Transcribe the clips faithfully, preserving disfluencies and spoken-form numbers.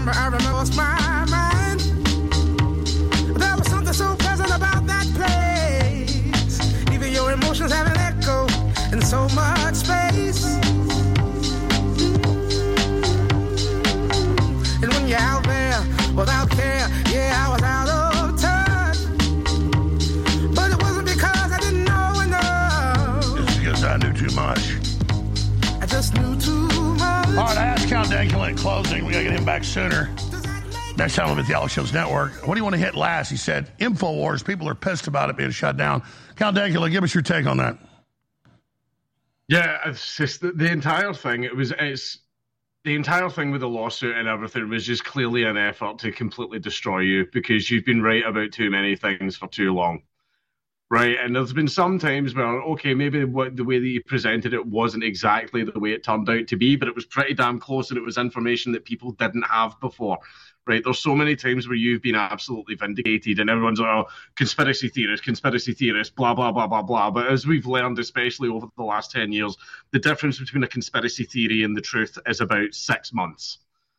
remember, I remember lost my mind. There was something so pleasant about that place. Even your emotions have an echo in so much space. And when you're out there without care, yeah, I was out of touch. But it wasn't because I didn't know enough. It's because I knew too much. I just knew too much. All right, I asked Count Dankula in closing. We got to get him back sooner. Next time with the Alex Jones Network. What do you want to hit last? He said, InfoWars. People are pissed about it being shut down. Count Dankula, give us your take on that. Yeah, it's just the, the entire thing. It was it's the entire thing with the lawsuit and everything was just clearly an effort to completely destroy you because you've been right about too many things for too long. Right, and there's been some times where, okay, maybe what the way that you presented it wasn't exactly the way it turned out to be, but it was pretty damn close and it was information that people didn't have before. Right, there's so many times where you've been absolutely vindicated and everyone's like, oh, conspiracy theorist, conspiracy theorist, blah, blah, blah, blah, blah. But as we've learned, especially over the last ten years, the difference between a conspiracy theory and the truth is about six months.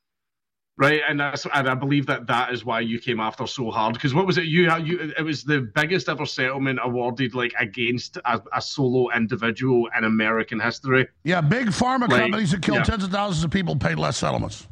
Right, and that's and I believe that that is why you came after so hard. Because what was it? You, you, it was the biggest ever settlement awarded like against a, a solo individual in American history. Yeah, big pharma like, companies that killed yeah. tens of thousands of people paid less settlements.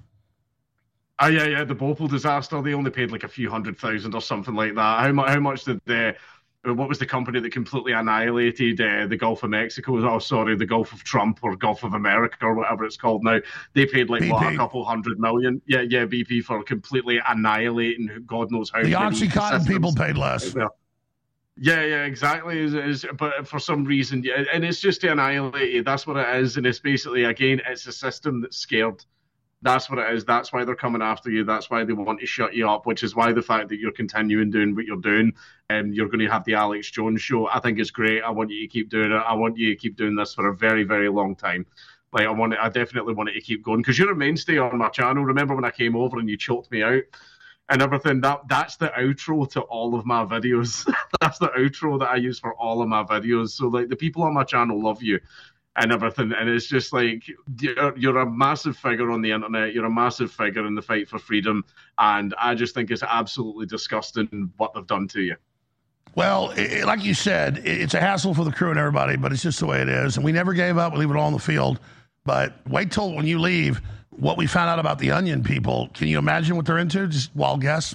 Oh, yeah, yeah, the Bhopal disaster, they only paid like a few hundred thousand or something like that. How much, how much did the, what was the company that completely annihilated uh, the Gulf of Mexico? Oh, sorry, the Gulf of Trump or Gulf of America or whatever it's called now. They paid like, what, a couple hundred million? Yeah, yeah, B P for completely annihilating God knows how the many. The Oxycontin people paid less. Yeah, yeah, exactly. Is is but for some reason, yeah, and it's just to annihilate you. That's what it is. And it's basically, again, it's a system that's scared. That's what it is. That's why they're coming after you. That's why they want to shut you up, which is why the fact that you're continuing doing what you're doing and you're going to have the Alex Jones show, I think it's great. I want you to keep doing it. I want you to keep doing this for a very, very long time. Like, I want it, I definitely want it to keep going because you're a mainstay on my channel. Remember when I came over and you choked me out and everything? That That's the outro to all of my videos. That's the outro that I use for all of my videos. So, like, the people on my channel love you. And everything, and it's just like you're, you're a massive figure on the internet. You're a massive figure in the fight for freedom, and I just think it's absolutely disgusting what they've done to you. Well, it, like you said, it's a hassle for the crew and everybody, but it's just the way it is. And we never gave up. We leave it all on the field. But wait till when you leave, what we found out about the Onion people. Can you imagine what they're into? Just wild guess.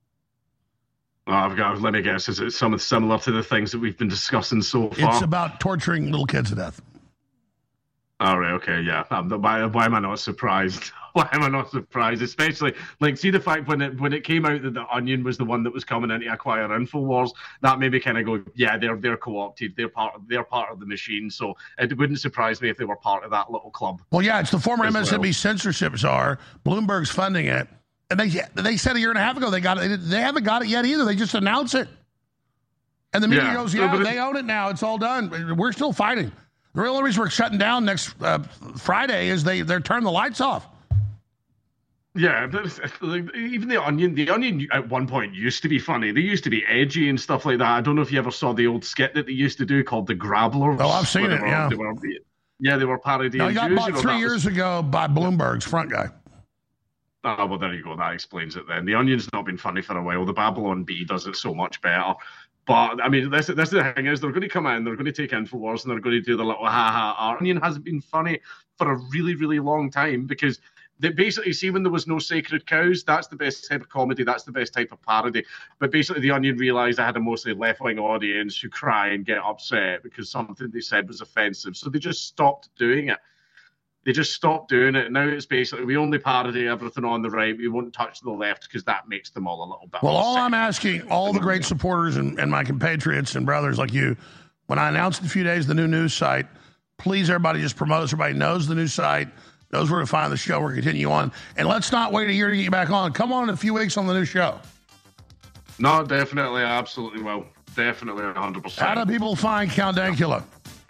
Oh, I've got. Let me guess. Is it something similar to the things that we've been discussing so far? It's about torturing little kids to death. All right, okay, yeah. Um, why, why am I not surprised? Why am I not surprised? Especially, like, see the fact when it when it came out that the Onion was the one that was coming in to acquire InfoWars, that made me kind of go, yeah, they're they're co-opted, they're part of, they're part of the machine. So it wouldn't surprise me if they were part of that little club. Well, yeah, it's the former M S N B C well. censorship czar. Bloomberg's funding it, and they they said a year and a half ago they got it. They, they haven't got it yet either. They just announced it, and the media yeah. goes, yeah, no, they it, own it now. It's all done. We're still fighting. The real reason we're shutting down next uh, Friday is they, they're turning the lights off. Yeah, even the Onion, the Onion at one point used to be funny. They used to be edgy and stuff like that. I don't know if you ever saw the old skit that they used to do called The Grabblers. Oh, I've seen it, were, yeah. They were, yeah, they were parodying no, he got Jews, bought you know, three years was... ago by Bloomberg's front guy. Oh, well, there you go. That explains it then. The Onion's not been funny for a while. The Babylon Bee does it so much better. But, I mean, this, this the thing is, they're going to come in, they're going to take InfoWars, and they're going to do the little ha-ha. Onion hasn't been funny for a really, really long time because they basically, see, when there was no sacred cows, that's the best type of comedy, that's the best type of parody. But basically, the Onion realised they had a mostly left-wing audience who cry and get upset because something they said was offensive. So they just stopped doing it. They just stopped doing it. Now it's basically, we only parody everything on the right. We won't touch the left because that makes them all a little bit. Well, all I'm asking, all the great supporters and, and my compatriots and brothers like you, when I announced in a few days the new news site, please, everybody, just promote us. Everybody knows the new site, knows where to find the show. We're continue on. And let's not wait a year to get you back on. Come on in a few weeks on the new show. No, definitely. I absolutely will. Definitely one hundred percent. How do people find Count Dankula?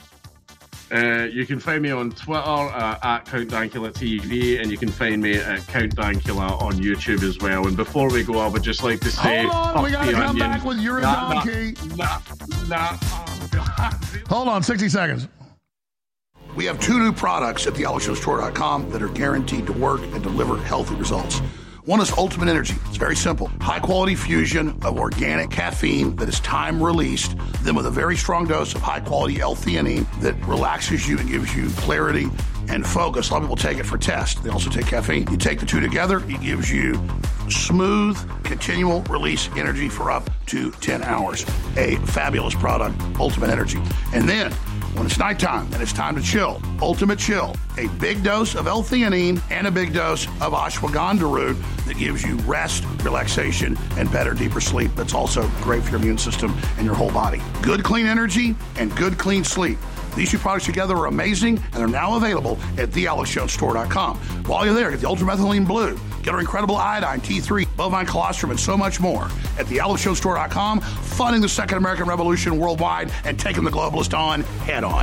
Uh, you can find me on Twitter uh, at Count Dankula T V, and you can find me at Count Dankula on YouTube as well. And before we go, I would just like to say, hold on, we gotta come onion. back with You're a nah, Donkey. Nah, nah, nah. Oh, God. Hold on, sixty seconds. We have two new products at the alex jones tour dot com that are guaranteed to work and deliver healthy results. One is Ultimate Energy. It's very simple. High-quality fusion of organic caffeine that is time-released, then with a very strong dose of high-quality L-theanine that relaxes you and gives you clarity and focus. A lot of people take it for test. They also take caffeine. You take the two together, it gives you smooth, continual release energy for up to ten hours. A fabulous product, Ultimate Energy. And then, when it's nighttime and it's time to chill, Ultimate Chill, a big dose of L-theanine and a big dose of ashwagandha root that gives you rest, relaxation, and better, deeper sleep. That's also great for your immune system and your whole body. Good, clean energy and good, clean sleep. These two products together are amazing, and they're now available at the alex jones store dot com. While you're there, get the Ultramethylene Blue, get our incredible iodine, T three, bovine colostrum, and so much more at the alex jones store dot com, funding the Second American Revolution worldwide and taking the globalist on head on.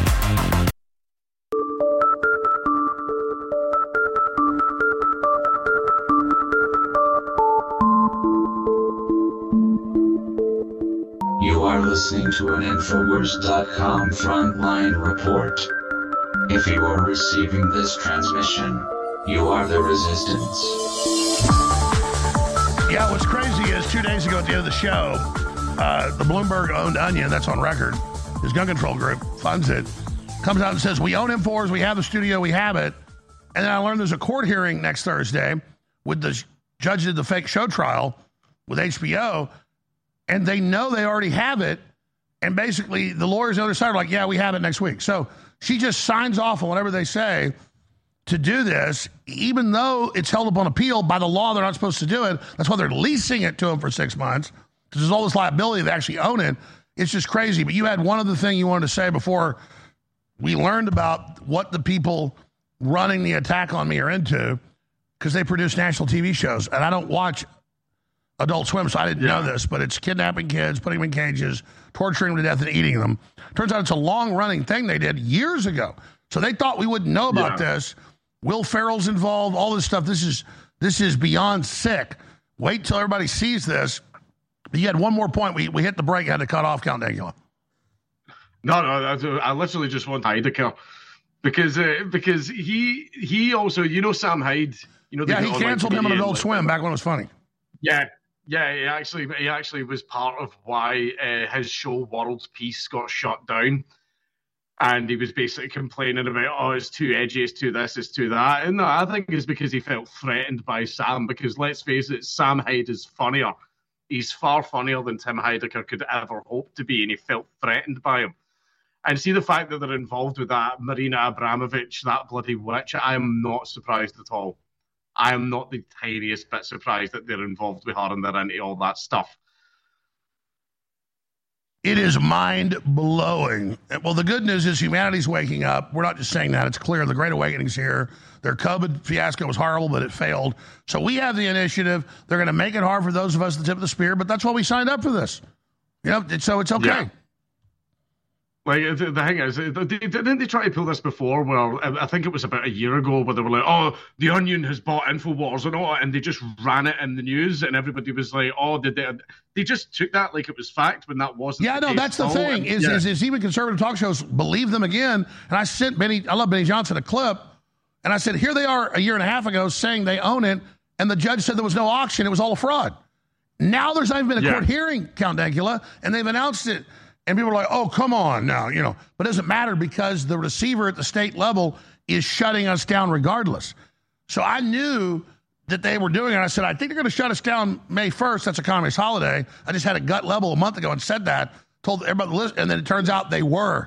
You are listening to an Infowars dot com frontline report. If you are receiving this transmission, you are the resistance. Yeah, what's crazy is two days ago at the end of the show, uh, the Bloomberg-owned Onion, that's on record, his gun control group funds it, comes out and says, we own Infowars, we have the studio, we have it. And then I learned there's a court hearing next Thursday with the judge who did the fake show trial with H B O, and they know they already have it, and basically the lawyers on the other side are like, yeah, we have it next week. So she just signs off on whatever they say to do this, even though it's held up on appeal. By the law, they're not supposed to do it. That's why they're leasing it to them for six months, because there's all this liability. They actually own it. It's just crazy. But you had one other thing you wanted to say before we learned about what the people running the attack on me are into, because they produce national T V shows, and I don't watch Adult Swim, so I didn't yeah. know this, but it's kidnapping kids, putting them in cages, torturing them to death, and eating them. Turns out it's a long-running thing they did years ago. So they thought we wouldn't know about yeah. this. Will Ferrell's involved, all this stuff. This is this is beyond sick. Wait till everybody sees this. But you had one more point. We we hit the break, had to cut off Count Dankula. No, no, I literally just want Hyde to kill. Because, uh, because he he also, you know Sam Hyde. You know, yeah, he canceled him on Adult Swim back when it was funny. Yeah. Yeah, he actually he actually was part of why uh, his show World Peace got shut down, and he was basically complaining about, oh, it's too edgy, it's too this, it's too that. And no, I think it's because he felt threatened by Sam. Because let's face it, Sam Hyde is funnier. He's far funnier than Tim Heidecker could ever hope to be, and he felt threatened by him. And see the fact that they're involved with that Marina Abramovich, that bloody witch. I am not surprised at all. I am not the tiniest bit surprised that they're involved with her and they're into all that stuff. It is mind-blowing. Well, the good news is humanity's waking up. We're not just saying that. It's clear. The Great Awakening's here. Their COVID fiasco was horrible, but it failed. So we have the initiative. They're going to make it hard for those of us at the tip of the spear, but that's why we signed up for this. You know, so it's okay. Yeah. Like, the, the thing is, didn't they try to pull this before? Well, I think it was about a year ago where they were like, oh, the Onion has bought InfoWars and all, and they just ran it in the news, and everybody was like, oh, did they? They just took that like it was fact when that wasn't. Yeah, the no, case. that's the oh, thing, and, is, yeah. is, is even conservative talk shows believe them again. And I sent Benny, I love Benny Johnson, a clip, and I said, here they are a year and a half ago saying they own it, and the judge said there was no auction, it was all a fraud. Now there's not even been a yeah. court hearing, Count Dankula, and they've announced it. And people are like, oh, come on now, you know. But it doesn't matter because the receiver at the state level is shutting us down regardless. So I knew that they were doing it. I said, I think they're going to shut us down May first. That's a communist holiday. I just had a gut level a month ago and said that, told everybody to listen, and then it turns out they were.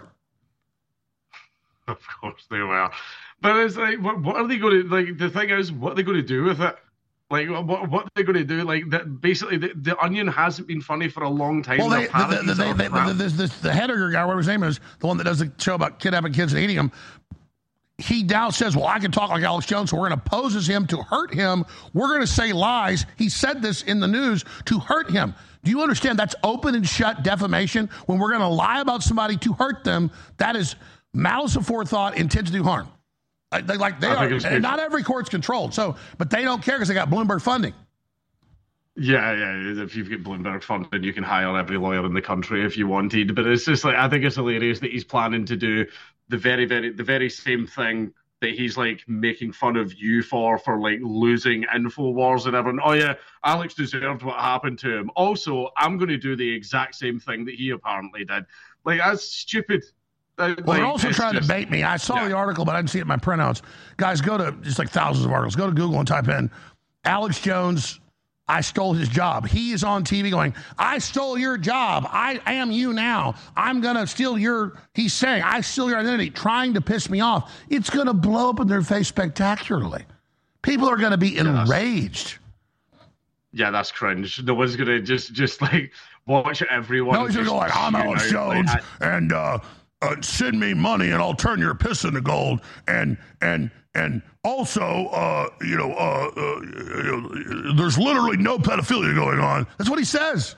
Of course they were. But it's like, what, what are they going to, like, the thing is, what are they going to do with it? Like, what what are they going to do? Like, that basically, the, the Onion hasn't been funny for a long time. Well, they, the, the, they, they, the, this, this, the Hediger guy, whatever his name is, the one that does the show about kidnapping kids and eating them, he now says, well, I can talk like Alex Jones, so we're going to pose as him to hurt him. We're going to say lies. He said this in the news to hurt him. Do you understand that's open and shut defamation? When we're going to lie about somebody to hurt them, that is malice aforethought, intent to do harm. They, like they are, and not every court's controlled. So, but they don't care because they got Bloomberg funding. Yeah, yeah. If you've got Bloomberg funding, you can hire every lawyer in the country if you wanted. But it's just like, I think it's hilarious that he's planning to do the very, very, the very same thing that he's like making fun of you for for like losing InfoWars and everyone. Oh yeah, Alex deserved what happened to him. Also, I'm going to do the exact same thing that he apparently did. Like, that's stupid. That, well, like, they're also trying just, to bait me. I saw yeah. the article, but I didn't see it in my printouts. Guys, go to just like thousands of articles. Go to Google and type in Alex Jones. I stole his job. He is on T V going, I stole your job. I am you now. I'm going to steal your, he's saying, I steal your identity, trying to piss me off. It's going to blow up in their face spectacularly. People are going to be yeah, enraged. Yeah, that's cringe. No one's going to just, just like watch everyone. No one's going to go like, I'm Alex Jones, like, and uh, uh, send me money and I'll turn your piss into gold. And, and, And also, uh, you know, uh, uh, you know, there's literally no pedophilia going on. That's what he says.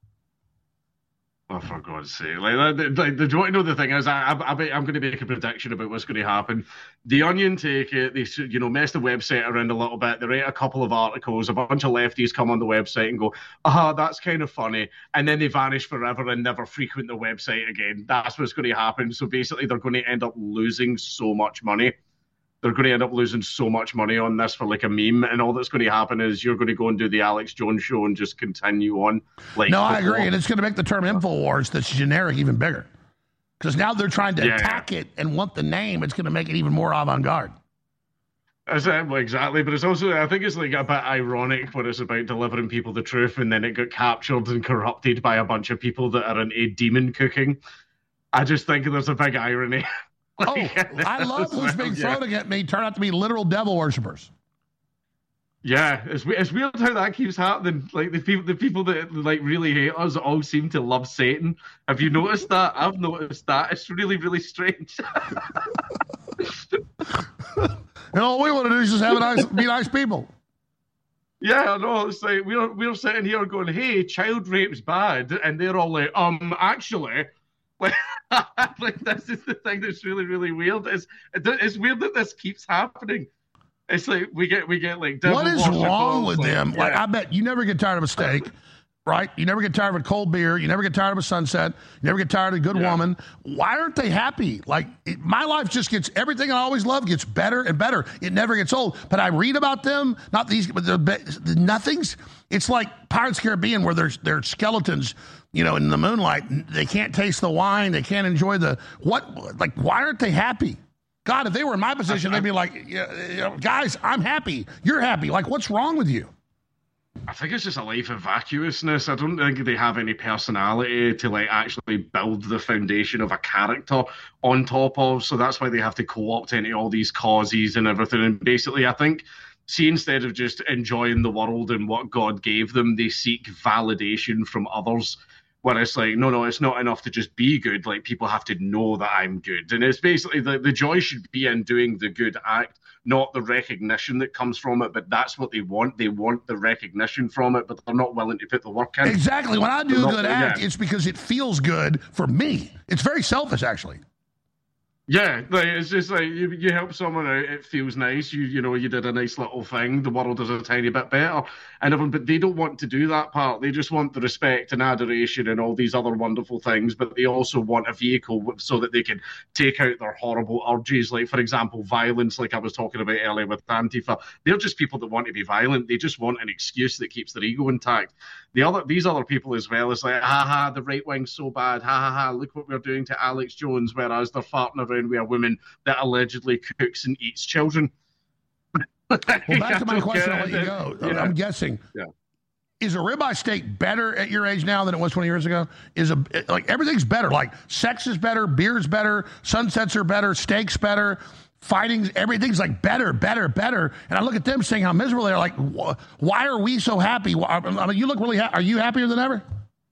Oh, for God's sake! Like, like, like, do you want to know the thing is? I, I, I'm going to make a prediction about what's going to happen. The Onion take it, they, you know, mess the website around a little bit. They write a couple of articles. A bunch of lefties come on the website and go, "Ah, that's kind of funny," and then they vanish forever and never frequent the website again. That's what's going to happen. So basically, they're going to end up losing so much money. They're going to end up losing so much money on this for like a meme, and all that's going to happen is you're going to go and do the Alex Jones show and just continue on. Like, no, I before. agree, and it's going to make the term InfoWars that's generic even bigger, because now they're trying to yeah, attack yeah. it and want the name. It's going to make it even more avant-garde. Exactly, but it's also, I think it's like a bit ironic when it's about delivering people the truth, and then it got captured and corrupted by a bunch of people that are into demon cooking. I just think there's a big irony. Like, oh, I love who's being thrown yeah. at me turn out to be literal devil worshippers. Yeah, it's it's weird how that keeps happening. Like the people, the people that like really hate us all seem to love Satan. Have you noticed that? I've noticed that. It's really, really strange. You know, all we want to do is just have a nice, be nice people. Yeah, I know. It's like we're we're sitting here going, "Hey, child rape's bad," and they're all like, "Um, actually." Like, like this is the thing that's really, really weird. It's it's weird that this keeps happening. It's like we get we get like devil what is wrong with like, them? Yeah. Like, I bet you never get tired of a steak, right? You never get tired of a cold beer. You never get tired of a sunset. You never get tired of a good yeah. woman. Why aren't they happy? Like it, my life just gets everything I always loved gets better and better. It never gets old. But I read about them, not these, but the, the nothings. It's like Pirates of the Caribbean, where there's there's skeletons. You know, in the moonlight, they can't taste the wine. They can't enjoy the what? Like, why aren't they happy? God, if they were in my position, they'd be like, you know, guys, I'm happy. You're happy. Like, what's wrong with you? I think it's just a life of vacuousness. I don't think they have any personality to like actually build the foundation of a character on top of. So that's why they have to co-opt into all these causes and everything. And basically, I think, see, instead of just enjoying the world and what God gave them, they seek validation from others. Where it's like, no, no, it's not enough to just be good. Like, people have to know that I'm good. And it's basically the, the joy should be in doing the good act, not the recognition that comes from it. But that's what they want. They want the recognition from it, but they're not willing to put the work in. Exactly. When I do they're a good not, act, yeah. it's because it feels good for me. It's very selfish, actually. Yeah, like it's just like you, you help someone out, it feels nice. You you know, you did a nice little thing. The world is a tiny bit better, and everyone, but they don't want to do that part. They just want the respect and adoration and all these other wonderful things. But they also want a vehicle so that they can take out their horrible urges. Like, for example, violence. Like I was talking about earlier with Antifa, they're just people that want to be violent. They just want an excuse that keeps their ego intact. The other these other people as well is like, ha ha, the right wing's so bad. Ha ha ha, look what we're doing to Alex Jones, whereas they're farting around with a woman that allegedly cooks and eats children. Well, back to my question, I'll let you go. Yeah. I'm guessing. Yeah. Is a ribeye steak better at your age now than it was twenty years ago? Is a like everything's better. Like sex is better, beer's better, sunsets are better, steaks better, fighting, everything's like better, better, better. And I look at them saying how miserable they are. Like, why are we so happy? I mean, you look really. Ha- are you happier than ever?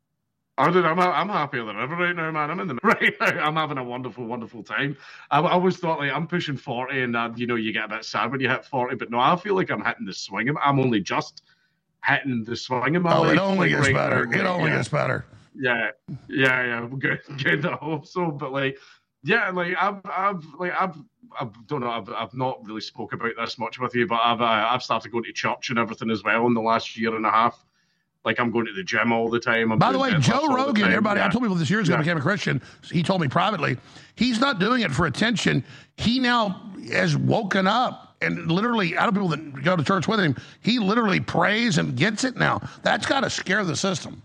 I don't, I'm I'm happier than ever right now, man. I'm in the right now. I'm having a wonderful, wonderful time. I, I always thought like I'm pushing forty, and uh, you know you get a bit sad when you hit forty, but no, I feel like I'm hitting the swing. I'm only just hitting the swing in my oh, life. It only like, gets right better. now. It only yeah. gets better. Yeah, yeah, yeah. Good, good. I hope so. But like, yeah, like I've, I've, like I've, I don't know. I've, I've not really spoke about this much with you, but I've, uh, I've started going to church and everything as well in the last year and a half. Like, I'm going to the gym all the time. I'm By the way, Joe Rogan, everybody, yeah. I told people this years ago, yeah. became a Christian. He told me privately, he's not doing it for attention. He now, has woken up, and literally, out of people that go to church with him, he literally prays and gets it now. That's got to scare the system.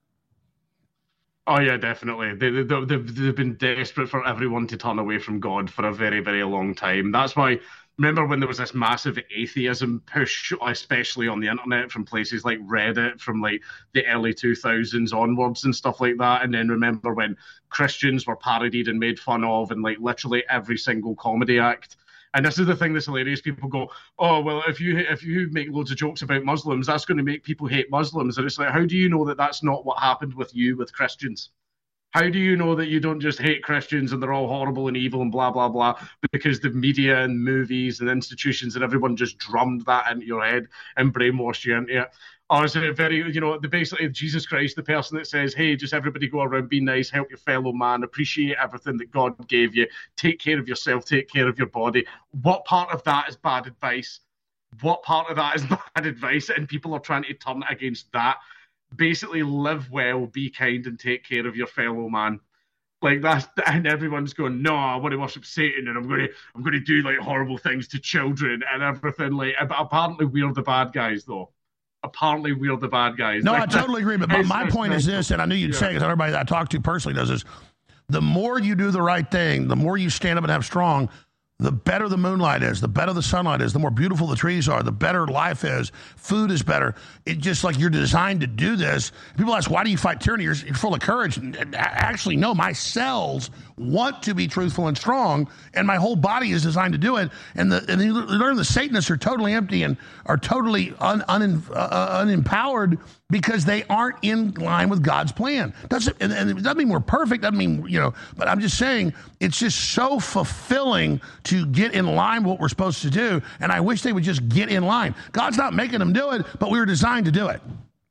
Oh, yeah, definitely. They, they, they've, they've been desperate for everyone to turn away from God for a very, very long time. That's why, remember when there was this massive atheism push, especially on the internet, from places like Reddit, from like the early two thousands onwards and stuff like that. And then remember when Christians were parodied and made fun of in like literally every single comedy act. And this is the thing that's hilarious. People go, oh, well, if you if you make loads of jokes about Muslims, that's going to make people hate Muslims. And it's like, how do you know that that's not what happened with you with Christians? How do you know that you don't just hate Christians and they're all horrible and evil and blah, blah, blah, because the media and movies and institutions and everyone just drummed that into your head and brainwashed you into it? Or is it very, you know, the basically Jesus Christ, the person that says, hey, just everybody go around, be nice, help your fellow man, appreciate everything that God gave you, take care of yourself, take care of your body. What part of that is bad advice? What part of that is bad advice? And people are trying to turn it against that. Basically, live well, be kind, and take care of your fellow man. Like that, and everyone's going, no, I want to worship Satan, and I'm going to, I'm going to do like horrible things to children and everything. Like, but apparently, we're the bad guys, though. Apparently, we're the bad guys. No, like, I totally agree. But my point is this, and I knew you'd yeah. say it, because everybody that I talk to personally does this: the more you do the right thing, the more you stand up and have strong, the better the moonlight is, the better the sunlight is, the more beautiful the trees are, the better life is, food is better. It's just like you're designed to do this. People ask, why do you fight tyranny? You're, you're full of courage. And actually, no, my cells want to be truthful and strong, and my whole body is designed to do it. And, the, and you learn the Satanists are totally empty and are totally un, un, uh, unempowered because they aren't in line with God's plan. Doesn't, and, and it doesn't mean we're perfect. Doesn't mean, you know, but I'm just saying it's just so fulfilling to get in line with what we're supposed to do. And I wish they would just get in line. God's not making them do it, but we were designed to do it.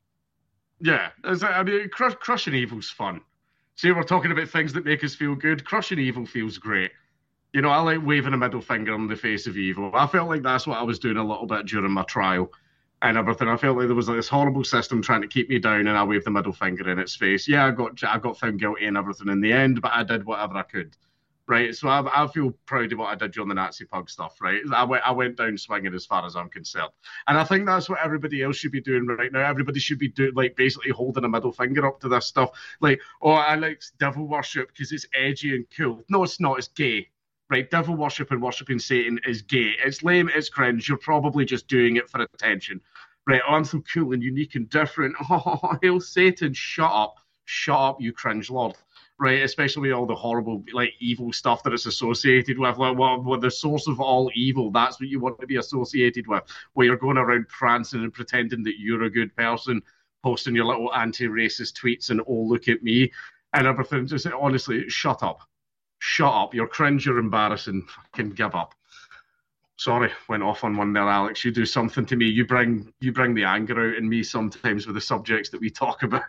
Yeah. I mean, crush, crushing evil's fun. See, we're talking about things that make us feel good. Crushing evil feels great. You know, I like waving a middle finger in the face of evil. I felt like that's what I was doing a little bit during my trial and everything. I felt like there was like this horrible system trying to keep me down, and I waved the middle finger in its face. Yeah, I got I got found guilty and everything in the end, but I did whatever I could. Right, so I, I feel proud of what I did during the Nazi pug stuff, right? I went, I went down swinging as far as I'm concerned. And I think that's what everybody else should be doing right now. Everybody should be doing, like, basically holding a middle finger up to this stuff. Like, oh, I like devil worship because it's edgy and cool. No, it's not. It's gay, right? Devil worship and worshipping Satan is gay. It's lame. It's cringe. You're probably just doing it for attention, right? Oh, I'm so cool and unique and different. Oh, hail Satan. Shut up. Shut up, you cringe lord. Right, especially with all the horrible, like, evil stuff that it's associated with. Like, well, well, the source of all evil, that's what you want to be associated with, where you're going around prancing and pretending that you're a good person, posting your little anti-racist tweets and, oh, look at me, and everything. Just honestly, shut up. Shut up. You're cringe, you're embarrassing. Fucking give up. Sorry, went off on one there, Alex. You do something to me. You bring, you bring the anger out in me sometimes with the subjects that we talk about.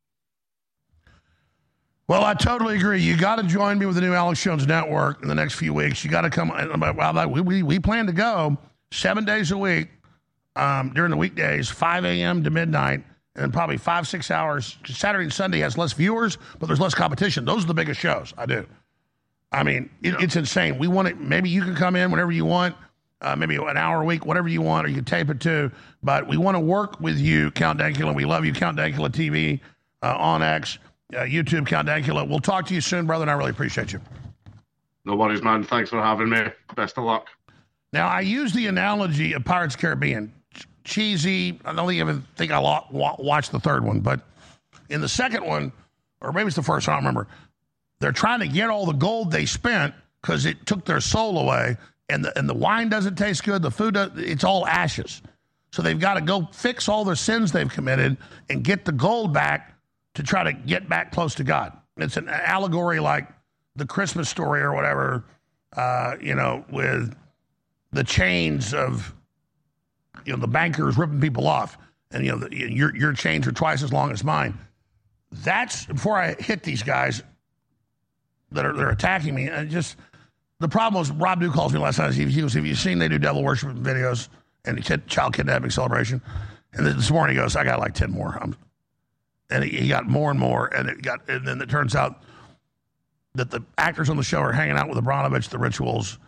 Well, I totally agree. You got to join me with the new Alex Jones Network in the next few weeks. You got to come. Well, we, we, we plan to go seven days a week um, during the weekdays, five a.m. to midnight, and probably five, six hours. Saturday and Sunday has less viewers, but there's less competition. Those are the biggest shows I do. I mean, it, yeah. it's insane. We want it. Maybe you can come in whenever you want, uh, maybe an hour a week, whatever you want, or you can tape it too. But we want to work with you, Count Dankula. We love you, Count Dankula T V uh, on X. Uh, YouTube, Count Dankula. We'll talk to you soon, brother, and I really appreciate you. No worries, man. Thanks for having me. Best of luck. Now, I use the analogy of Pirates of the Caribbean. Ch- cheesy. I don't even think I lo- wa- watched the third one, but in the second one, or maybe it's the first one, I don't remember, they're trying to get all the gold they spent because it took their soul away, and the, and the wine doesn't taste good, the food, does, it's all ashes. So they've got to go fix all their sins they've committed and get the gold back to try to get back close to God. It's an allegory like the Christmas story or whatever, uh, you know, with the chains of, you know, the bankers ripping people off. And, you know, the, your your chains are twice as long as mine. That's, before I hit these guys that are, that are attacking me, and just, the problem was, Rob Duke calls me last night. He, he was, have you seen they do devil worship videos? And he said child kidnapping celebration. And this morning he goes, I got like ten more. I'm And he got more and more, and it got, and then it turns out that the actors on the show are hanging out with Abramovich, the rituals,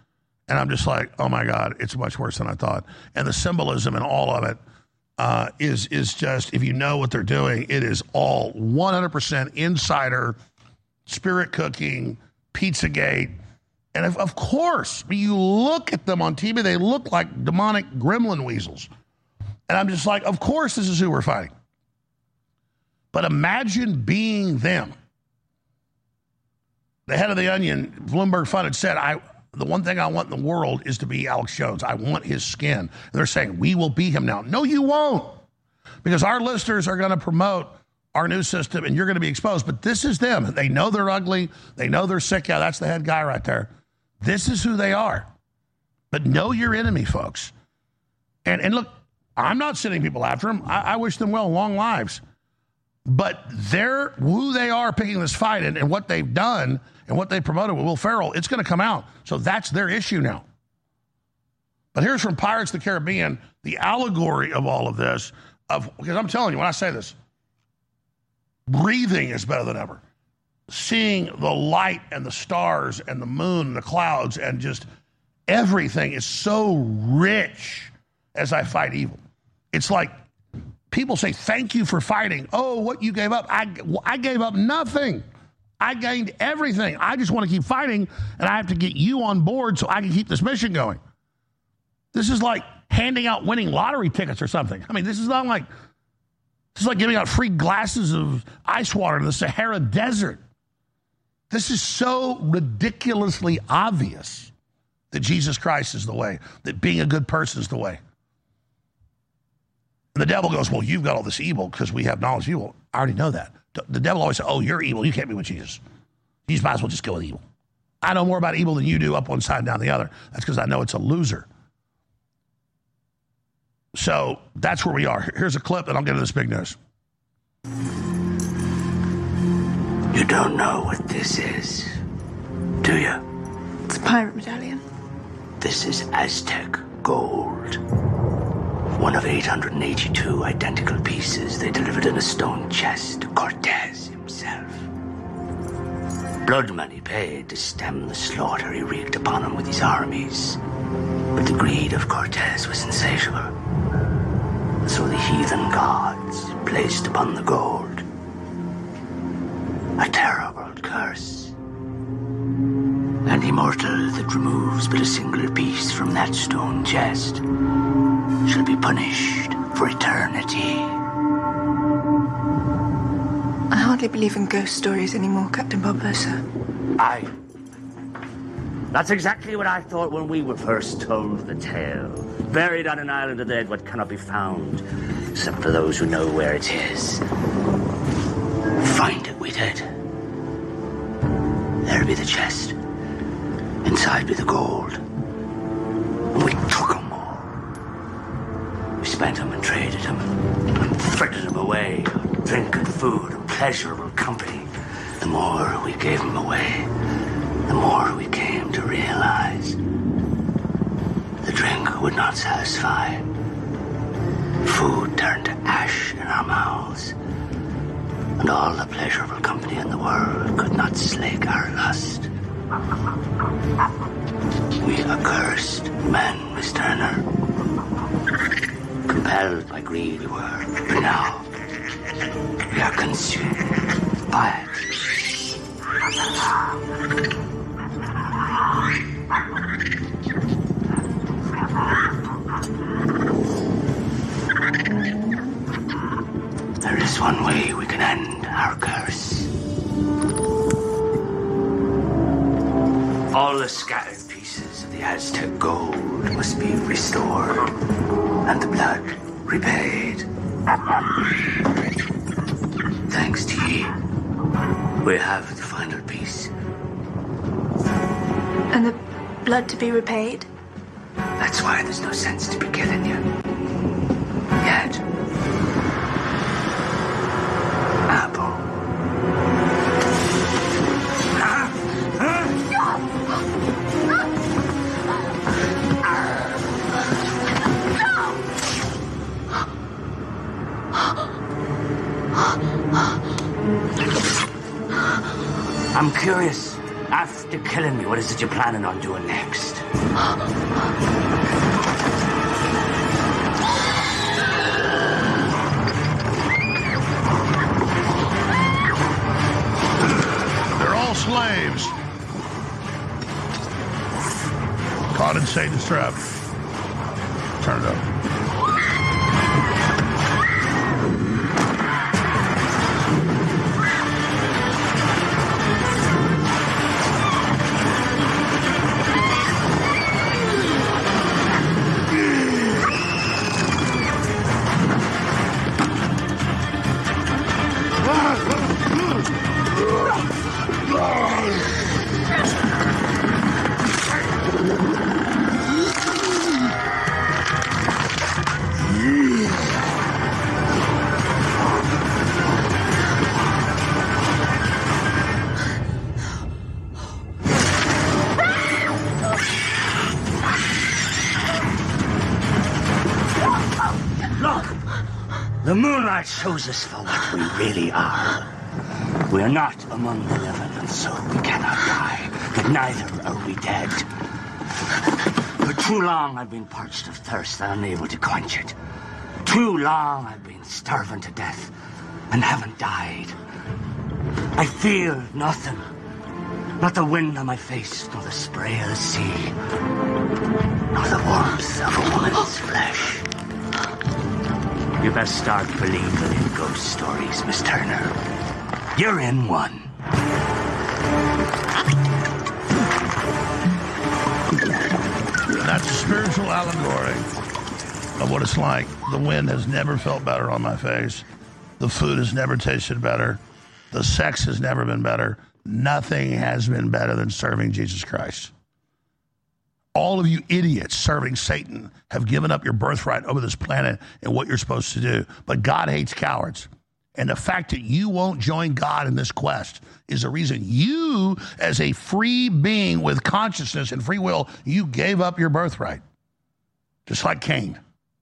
And I'm just like, oh my God, it's much worse than I thought. And the symbolism in all of it uh, is is just, if you know what they're doing, it is all one hundred percent insider, spirit cooking, Pizzagate. And if, of course, you look at them on T V, they look like demonic gremlin weasels. And I'm just like, of course, this is who we're fighting. But imagine being them. The head of the Onion, Bloomberg Fund, had said, I, the one thing I want in the world is to be Alex Jones. I want his skin. And they're saying, we will beat him now. No, you won't. Because our listeners are going to promote our new system, and you're going to be exposed. But this is them. They know they're ugly. They know they're sick. Yeah, that's the head guy right there. This is who they are. But know your enemy, folks. And and look, I'm not sending people after them. I, I wish them well, long lives. But they're who they are picking this fight and, and what they've done and what they promoted with Will Ferrell, it's going to come out. So that's their issue now. But here's from Pirates of the Caribbean, the allegory of all of this. Of because I'm telling you, when I say this, breathing is better than ever. Seeing the light and the stars and the moon and the clouds and just everything is so rich as I fight evil. It's like people say, thank you for fighting. Oh, what you gave up. I, I gave up nothing. I gained everything. I just want to keep fighting, and I have to get you on board so I can keep this mission going. This is like handing out winning lottery tickets or something. I mean, this is not like, this is like giving out free glasses of ice water in the Sahara Desert. This is so ridiculously obvious that Jesus Christ is the way, that being a good person is the way. And the devil goes, well, you've got all this evil because we have knowledge of evil. I already know that. The devil always says, oh, you're evil. You can't be with Jesus. You might as well just go with evil. I know more about evil than you do, up one side and down the other. That's because I know it's a loser. So that's where we are. Here's a clip, and I'll get to this big news. You don't know what this is, do you? It's a pirate medallion. This is Aztec gold. One of eight hundred eighty-two identical pieces they delivered in a stone chest to Cortez himself. Blood money paid to stem the slaughter he wreaked upon him with his armies. But the greed of Cortez was insatiable. So the heathen gods placed upon the gold a terrible curse. And immortal that removes but a single piece from that stone chest shall be punished for eternity. I hardly believe in ghost stories anymore, Captain Barbossa. Aye. That's exactly what I thought when we were first told the tale. Buried on an island of the dead, what cannot be found, except for those who know where it is. Find it, we did. There'll be the chest. Inside be the gold. And we took them all. We spent them and traded them and frittered them away. Drink and food and pleasurable company. The more we gave them away, the more we came to realize the drink would not satisfy. Food turned to ash in our mouths, and all the pleasurable company in the world could not slake our lust. We accursed men, Miss Turner. Compelled by greed we were, but now we are consumed by it. There is one way we can end our curse. All the scattered pieces of the Aztec gold must be restored, and the blood repaid. Thanks to ye, we have the final piece. And the blood to be repaid? That's why there's no sense to be killing you. Yet. Apple. I'm curious, after killing me, what is it you're planning on doing next? They're all slaves. Caught in Satan's trap. Turn it up. The moonlight shows us for what we really are. We are not among the living, and so we cannot die, but neither are we dead. For too long I've been parched of thirst and unable to quench it. Too long I've been starving to death and haven't died. I feel nothing. Not the wind on my face, nor the spray of the sea, nor the warmth of a woman's flesh. You best start believing in ghost stories, Miss Turner. You're in one. That's a spiritual allegory of what it's like. The wind has never felt better on my face. The food has never tasted better. The sex has never been better. Nothing has been better than serving Jesus Christ. All of you idiots serving Satan have given up your birthright over this planet and what you're supposed to do. But God hates cowards. And the fact that you won't join God in this quest is the reason you, as a free being with consciousness and free will, you gave up your birthright. Just like Cain.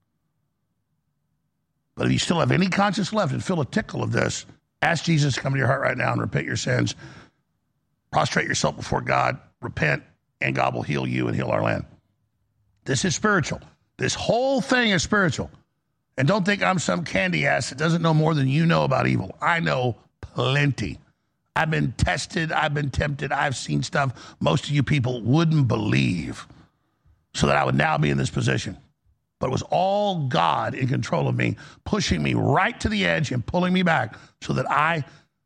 But if you still have any conscience left and feel a tickle of this, ask Jesus to come to your heart right now and repent your sins. Prostrate yourself before God, repent, and God will heal you and heal our land. This is spiritual. This whole thing is spiritual. And don't think I'm some candy ass that doesn't know more than you know about evil. I know plenty. I've been tested. I've been tempted. I've seen stuff most of you people wouldn't believe, so that I would now be in this position. But it was all God in control of me, pushing me right to the edge and pulling me back so that I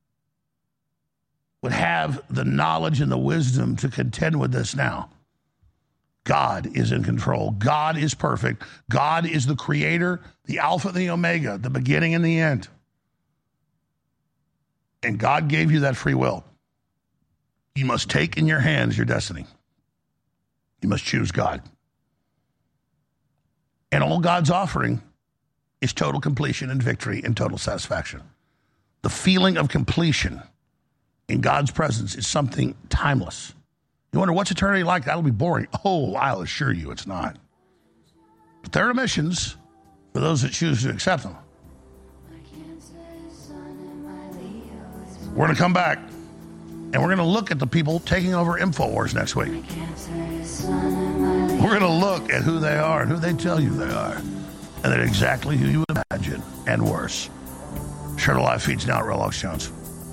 would have the knowledge and the wisdom to contend with this now. God is in control. God is perfect. God is the creator, the Alpha and the Omega, the beginning and the end. And God gave you that free will. You must take in your hands your destiny. You must choose God. And all God's offering is total completion and victory and total satisfaction. The feeling of completion in God's presence is something timeless. You wonder, what's eternity like? That'll be boring. Oh, I'll assure you it's not. But there are missions for those that choose to accept them. We're going to come back, and we're going to look at the people taking over InfoWars next week. We're going to look at who they are and who they tell you they are. And they're exactly who you would imagine, and worse. Share the live feeds now at Real Alex Jones.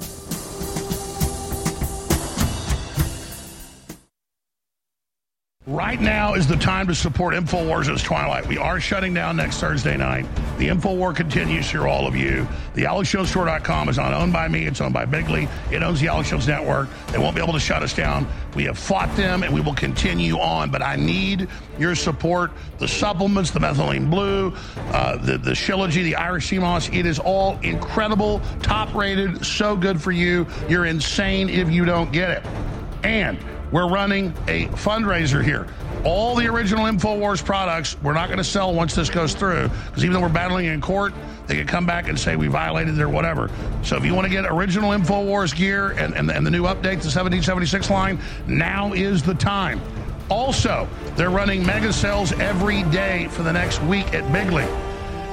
Right now is the time to support InfoWars as Twilight. We are shutting down next Thursday night. The InfoWar continues for all of you. The Alex Jones Store dot com is not owned by me. It's owned by Bigley. It owns the Alex Jones Network. They won't be able to shut us down. We have fought them, and we will continue on. But I need your support. The supplements, the methylene blue, uh, the, the Shilajit, the Irish sea moss, it is all incredible, top-rated, so good for you. You're insane if you don't get it. And we're running a fundraiser here. All the original InfoWars products we're not going to sell once this goes through, because even though we're battling in court, they can come back and say we violated their whatever. So if you want to get original InfoWars gear and, and, and the new update, the seventeen seventy-six line, now is the time. Also, they're running mega sales every day for the next week at Bigley.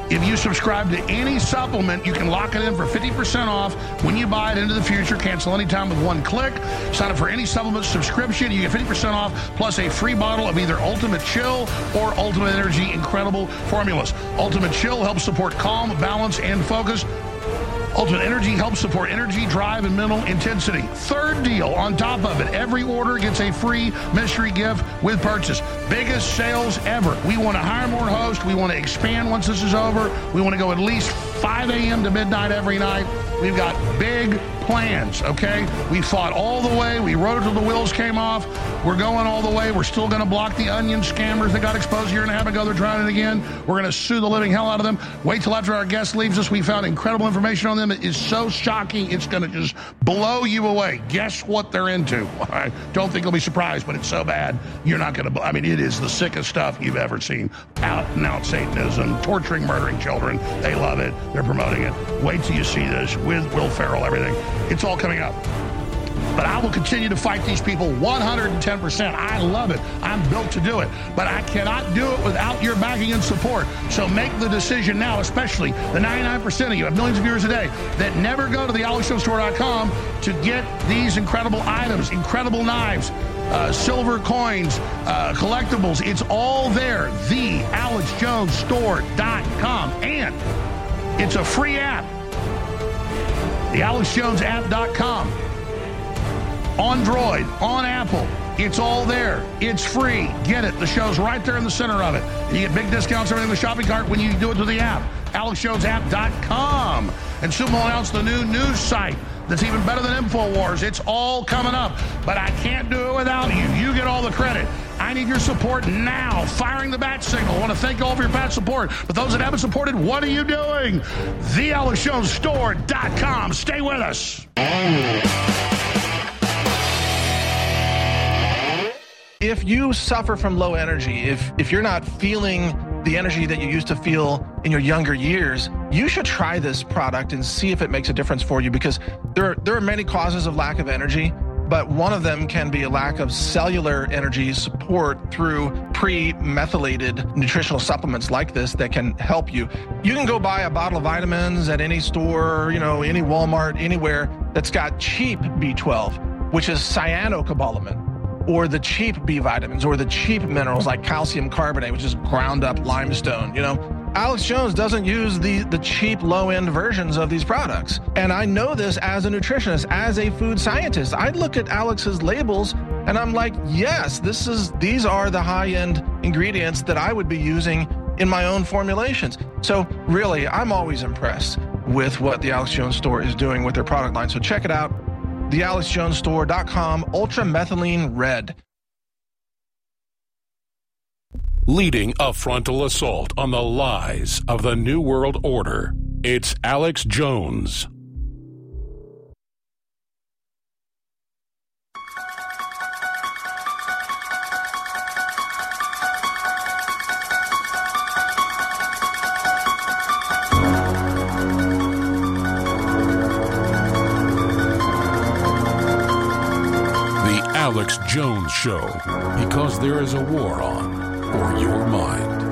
If you subscribe to any supplement, you can lock it in for fifty percent off when you buy it into the future. Cancel anytime with one click. Sign up for any supplement subscription. You get fifty percent off plus a free bottle of either Ultimate Chill or Ultimate Energy Incredible Formulas. Ultimate Chill helps support calm, balance, and focus. Ultimate Energy helps support energy, drive, and mental intensity. Third deal on top of it. Every order gets a free mystery gift with purchase. Biggest sales ever. We want to hire more hosts. We want to expand once this is over. We want to go at least five a.m. to midnight every night. We've got big plans, okay? We fought all the way. We rode it till the wheels came off. We're going all the way. We're still going to block the onion scammers that got exposed a year and a half ago. They're trying it again. We're going to sue the living hell out of them. Wait till after our guest leaves us. We found incredible information on them. It is so shocking. It's going to just blow you away. Guess what they're into? I don't think you'll be surprised, but it's so bad. You're not going to, I mean, it is the sickest stuff you've ever seen. Out and out Satanism, torturing, murdering children. They love it. They're promoting it. Wait till you see this with Will Ferrell, everything. It's all coming up. But I will continue to fight these people one hundred ten percent. I love it. I'm built to do it. But I cannot do it without your backing and support. So make the decision now, especially the ninety-nine percent of you, have millions of viewers a day, that never go to the alex jones store dot com to get these incredible items, incredible knives, uh, silver coins, uh, collectibles. It's all there. the alex jones store dot com. And it's a free app. the alex jones app dot com. On Droid, on Apple, it's all there. It's free. Get it. The show's right there in the center of it. And you get big discounts, everything in the shopping cart when you do it to the app. alex jones app dot com. And soon we'll announce the new news site that's even better than InfoWars. It's all coming up. But I can't do it without you. You get all the credit. I need your support now. Firing the bat signal. I want to thank you all for your bat support. But those that haven't supported, what are you doing? the alex jones store dot com. Stay with us. If you suffer from low energy, if if you're not feeling the energy that you used to feel in your younger years, you should try this product and see if it makes a difference for you, because there are, there are many causes of lack of energy, but one of them can be a lack of cellular energy support through pre-methylated nutritional supplements like this that can help you. You can go buy a bottle of vitamins at any store, you know, any Walmart, anywhere that's got cheap B twelve, which is cyanocobalamin, or the cheap B vitamins, or the cheap minerals like calcium carbonate, which is ground up limestone. You know, Alex Jones doesn't use the, the cheap low-end versions of these products. And I know this as a nutritionist, as a food scientist. I look at Alex's labels and I'm like, yes, this is these are the high-end ingredients that I would be using in my own formulations. So really, I'm always impressed with what the Alex Jones store is doing with their product line. So check it out. the alex jones store dot com, Ultra Methylene Red. Leading a frontal assault on the lies of the New World Order, it's Alex Jones. Alex Jones Show, because there is a war on for your mind.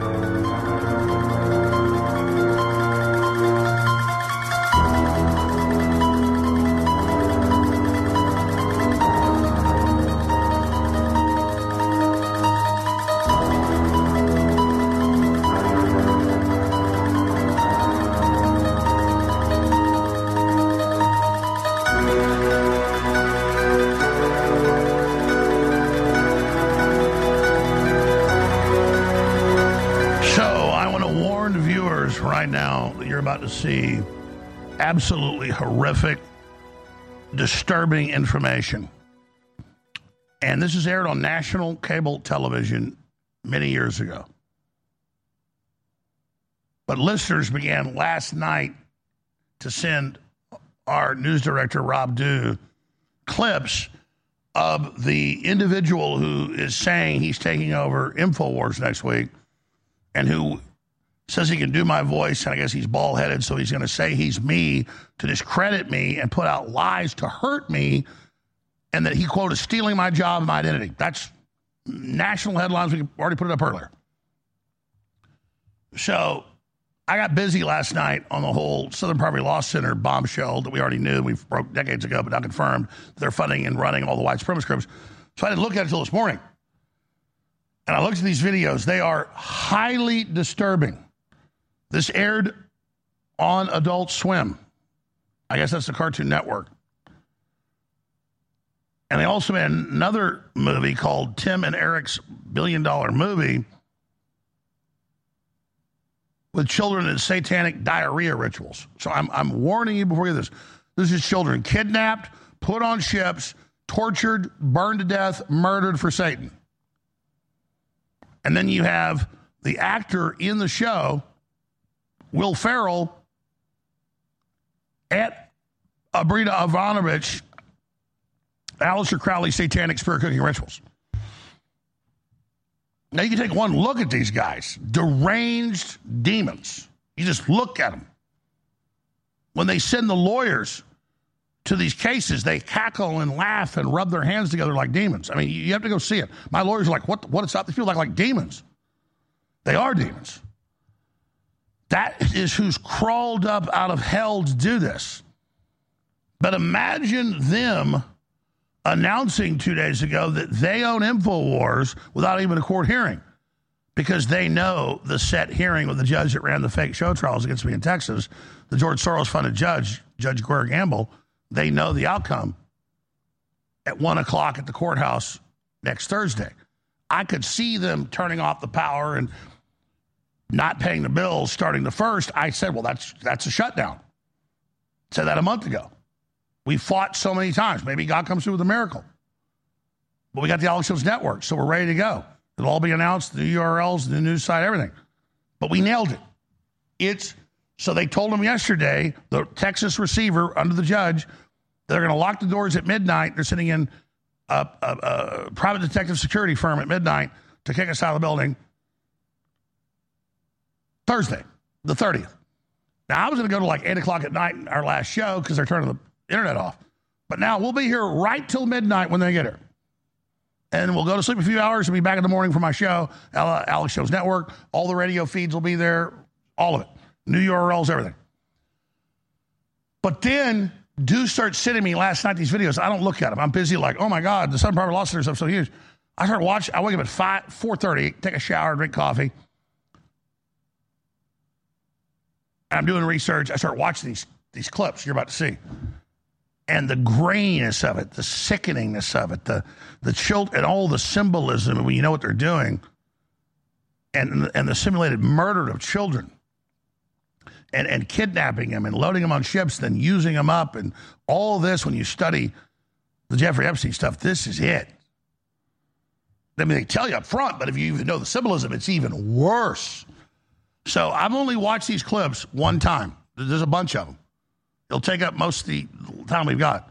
Right now, you're about to see absolutely horrific, disturbing information. And this is aired on national cable television many years ago. But listeners began last night to send our news director, Rob Dew, clips of the individual who is saying he's taking over InfoWars next week and who says he can do my voice, and I guess he's bald-headed, so he's going to say he's me to discredit me and put out lies to hurt me, and that he, quote, is stealing my job and my identity. That's national headlines. We already put it up earlier. So I got busy last night on the whole Southern Poverty Law Center bombshell that we already knew. We broke decades ago, but now confirmed they're funding and running all the white supremacist groups. So I didn't look at it until this morning. And I looked at these videos. They are highly disturbing. This aired on Adult Swim. I guess that's the Cartoon Network. And they also made another movie called Tim and Eric's Billion Dollar Movie with children in satanic diarrhea rituals. So I'm I'm warning you before you do this. This is children kidnapped, put on ships, tortured, burned to death, murdered for Satan. And then you have the actor in the show, Will Ferrell, at Abrita Ivanovich, Aleister Crowley's satanic spirit cooking rituals. Now you can take one look at these guys, deranged demons. You just look at them. When they send the lawyers to these cases, they cackle and laugh and rub their hands together like demons. I mean, you have to go see it. My lawyers are like, what, what is up? They feel like, like demons. They are demons. That is who's crawled up out of hell to do this. But imagine them announcing two days ago that they own InfoWars without even a court hearing because they know the set hearing with the judge that ran the fake show trials against me in Texas, the George Soros-funded judge, Judge Greer Gamble, they know the outcome at one o'clock at the courthouse next Thursday. I could see them turning off the power and not paying the bills starting the first. I said, well, that's that's a shutdown. Said that a month ago. We fought so many times. Maybe God comes through with a miracle. But we got the Alex Jones Network, so we're ready to go. It'll all be announced, the U R Ls, the news site, everything. But we nailed it. It's so they told them yesterday, the Texas receiver under the judge, they're going to lock the doors at midnight. They're sitting in a, a, a private detective security firm at midnight to kick us out of the building Thursday, the thirtieth. Now, I was going to go to like eight o'clock at night in our last show because they're turning the internet off. But now we'll be here right till midnight when they get here. And we'll go to sleep a few hours and be back in the morning for my show, Alex Jones Network. All the radio feeds will be there, all of it. New U R Ls, everything. But then dudes start sending me last night these videos. I don't look at them. I'm busy like, oh my God, the Southern Poverty Law Center stuff so huge. I start watching. I wake up at five, four thirty, take a shower, drink coffee. I'm doing research. I start watching these, these clips you're about to see. And the graininess of it, the sickeningness of it, the the child and all the symbolism, and when you know what they're doing, and and the simulated murder of children, and and kidnapping them and loading them on ships, then using them up, and all this. When you study the Jeffrey Epstein stuff, this is it. I mean, they tell you up front, but if you even know the symbolism, it's even worse. So I've only watched these clips one time. There's a bunch of them. It'll take up most of the time we've got.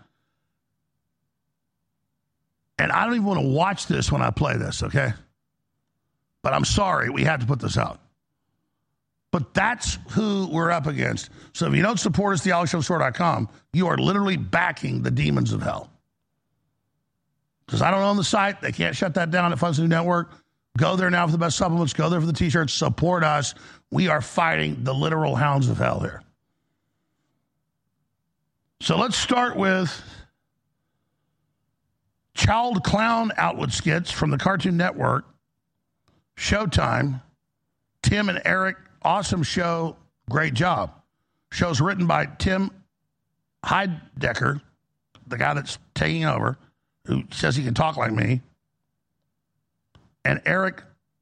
And I don't even want to watch this when I play this, okay? But I'm sorry, we had to put this out. But that's who we're up against. So if you don't support us, the alex jones store dot com, you are literally backing the demons of hell. Because I don't own the site. They can't shut that down at Funds New Network. Go there now for the best supplements. Go there for the T-shirts. Support us. We are fighting the literal hounds of hell here. So let's start with child clown outlet skits from the Cartoon Network, Showtime, Tim and Eric, awesome show, great job. Show's written by Tim Heidecker, the guy that's taking over, who says he can talk like me, and Eric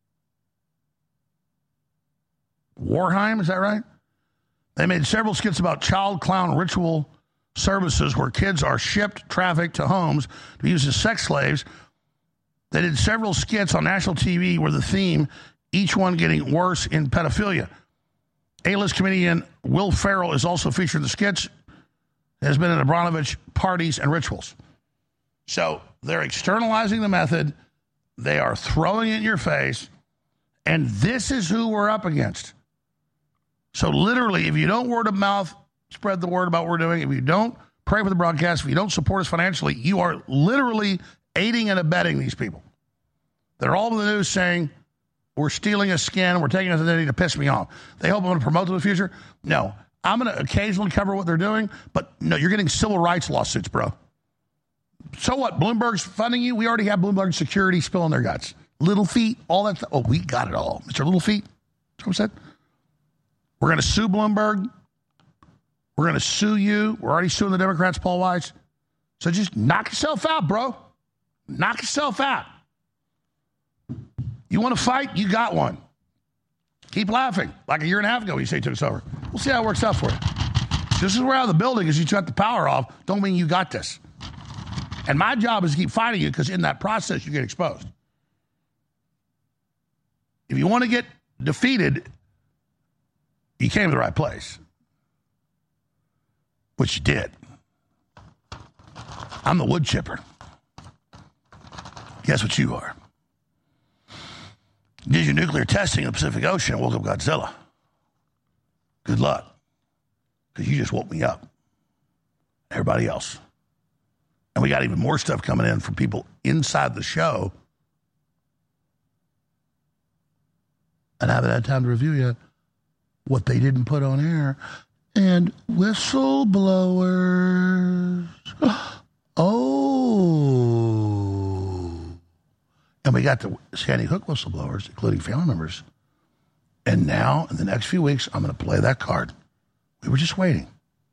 Warheim, is that right? They made several skits about child clown ritual services where kids are shipped, trafficked to homes to be used as sex slaves. They did several skits on national T V where the theme, each one getting worse in pedophilia. A-list comedian Will Ferrell is also featured in the skits, has been at Abramovich parties and rituals. So they're externalizing the method. They are throwing it in your face. And this is who we're up against. So literally, if you don't word of mouth, spread the word about what we're doing. If you don't pray for the broadcast, if you don't support us financially, you are literally aiding and abetting these people. They're all in the news saying we're stealing his skin, we're taking his identity to piss me off. They hope I'm going to promote them in the future? No. I'm going to occasionally cover what they're doing, but no, you're getting civil rights lawsuits, bro. So what? Bloomberg's funding you? We already have Bloomberg security spilling their guts. Little feet, all that stuff. Oh, we got it all. Mister Little Feet, that's what I said. We're going to sue Bloomberg. We're going to sue you. We're already suing the Democrats, Paul Weiss. So just knock yourself out, bro. Knock yourself out. You want to fight? You got one. Keep laughing. Like a year and a half ago, you say took us over. We'll see how it works out for you. This is where out of the building is you shut the power off. Don't mean you got this. And my job is to keep fighting you because in that process, you get exposed. If you want to get defeated, you came to the right place. Which you did. I'm the wood chipper. Guess what you are? Did your nuclear testing in the Pacific Ocean and woke up Godzilla. Good luck. Because you just woke me up. Everybody else. And we got even more stuff coming in from people inside the show. And I haven't had time to review yet what they didn't put on air. And whistleblowers. Oh. And we got the Sandy Hook whistleblowers, including family members. And now, in the next few weeks, I'm going to play that card. We were just waiting.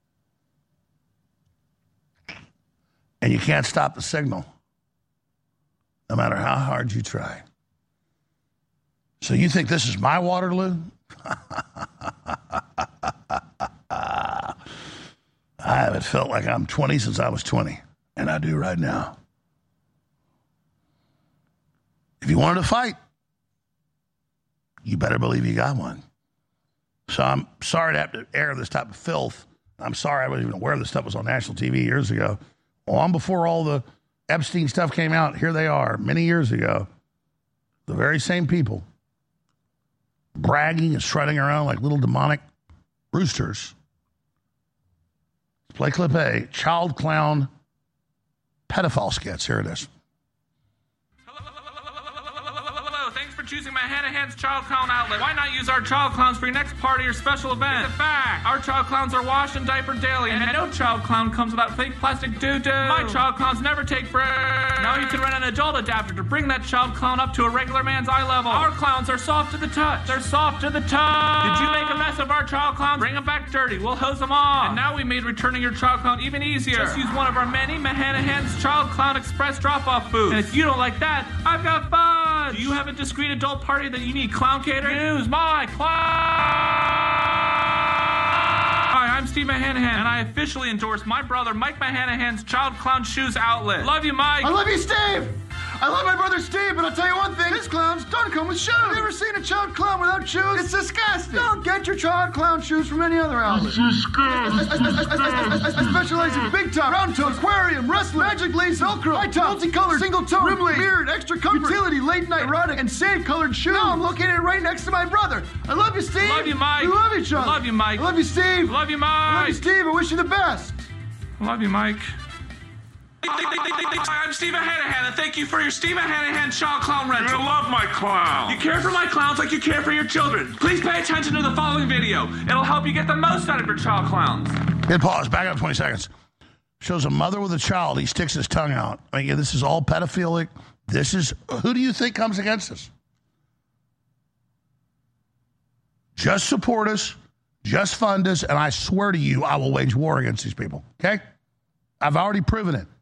And you can't stop the signal, no matter how hard you try. So you think this is my Waterloo? I haven't felt like I'm twenty since I was twenty, and I do right now. If you wanted to fight, you better believe you got one. So I'm sorry to have to air this type of filth. I'm sorry I wasn't even aware this stuff was on national T V years ago. Long before all the Epstein stuff came out, here they are, many years ago. The very same people bragging and strutting around like little demonic roosters. Let's play clip A, child clown pedophile skits. Here it is. Choosing my Hanahan's Child Clown outlet. Why not use our child clowns for your next party or special event? It's a fact. Our child clowns are washed and diapered daily, and, and no child clown comes without fake plastic doo-doo. My child clowns never take breaks. Now you can rent an adult adapter to bring that child clown up to a regular man's eye level. Our clowns are soft to the touch. They're soft to the touch. Did you make a mess of our child clowns? Bring them back dirty. We'll hose them off. And now we made returning your child clown even easier. Just use one of our many Mahanahan's Child Clown Express drop-off booths. And if you don't like that, I've got fudge. Do you have a discreet adult party that you need clown catering? Use my clown. Hi, I'm Steve Mahanahan, and I officially endorse my brother Mike Mahanahan's Child Clown Shoes outlet. Love you, Mike. I love you, Steve. I love my brother Steve, but I'll tell you one thing. His clowns don't come with shoes. Have you ever seen a child clown without shoes? It's disgusting. Don't get your child clown shoes from any other outlet. It's disgusting. I specialize in big top, round toe, aquarium, wrestling, magic lace, Velcro, high top, multicolored, single toe, rimley, mirrored, extra comfort, utility, late night, erotic, and sand-colored shoes. Now I'm located right next to my brother. I love you, Steve. Love you, Mike. We love each other. Love you, Mike. I love you, Steve. Love you, Mike. I love you, Steve. I wish you the best. Love you, Mike. Hi, I'm Steve Mahanahan, and thank you for your Steve Mahanahan Child Clown rental. I love my clown. You care for my clowns like you care for your children. Please pay attention to the following video. It'll help you get the most out of your child clowns. Hit pause. Back up twenty seconds. Shows a mother with a child. He sticks his tongue out. I mean, this is all pedophilic. This is, who do you think comes against us? Just support us. Just fund us. And I swear to you, I will wage war against these people. Okay? I've already proven it.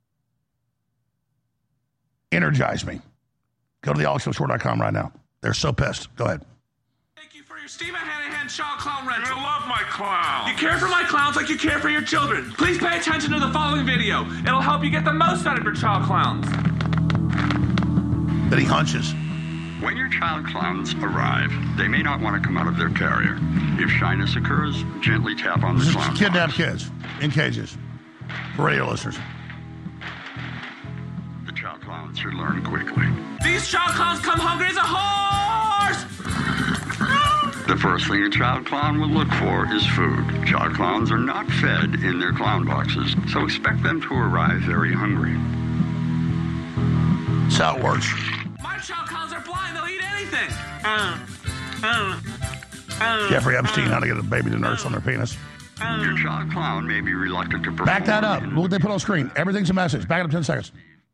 Energize me. Go to the alex jones show dot com right now. They're so pissed. Go ahead. Thank you for your Steve Mahanahan Child Clown rental. I love my clown. You care for my clowns like you care for your children. Please pay attention to the following video. It'll help you get the most out of your child clowns. That he hunches. When your child clowns arrive, they may not want to come out of their carrier. If shyness occurs, gently tap on the This clown is kidnapped box. kids in cages. For radio listeners. The child clowns should learn quickly. These child clowns come hungry as a horse! The first thing a child clown will look for is food. Child clowns are not fed in their clown boxes, so expect them to arrive very hungry. That's how it works. My child clowns are blind. They'll eat anything. Jeffrey Epstein, how to get a baby to nurse on their penis. Your child clown may be reluctant to perform. Back that up. Look what they put on screen. Everything's a message. Back it up ten seconds.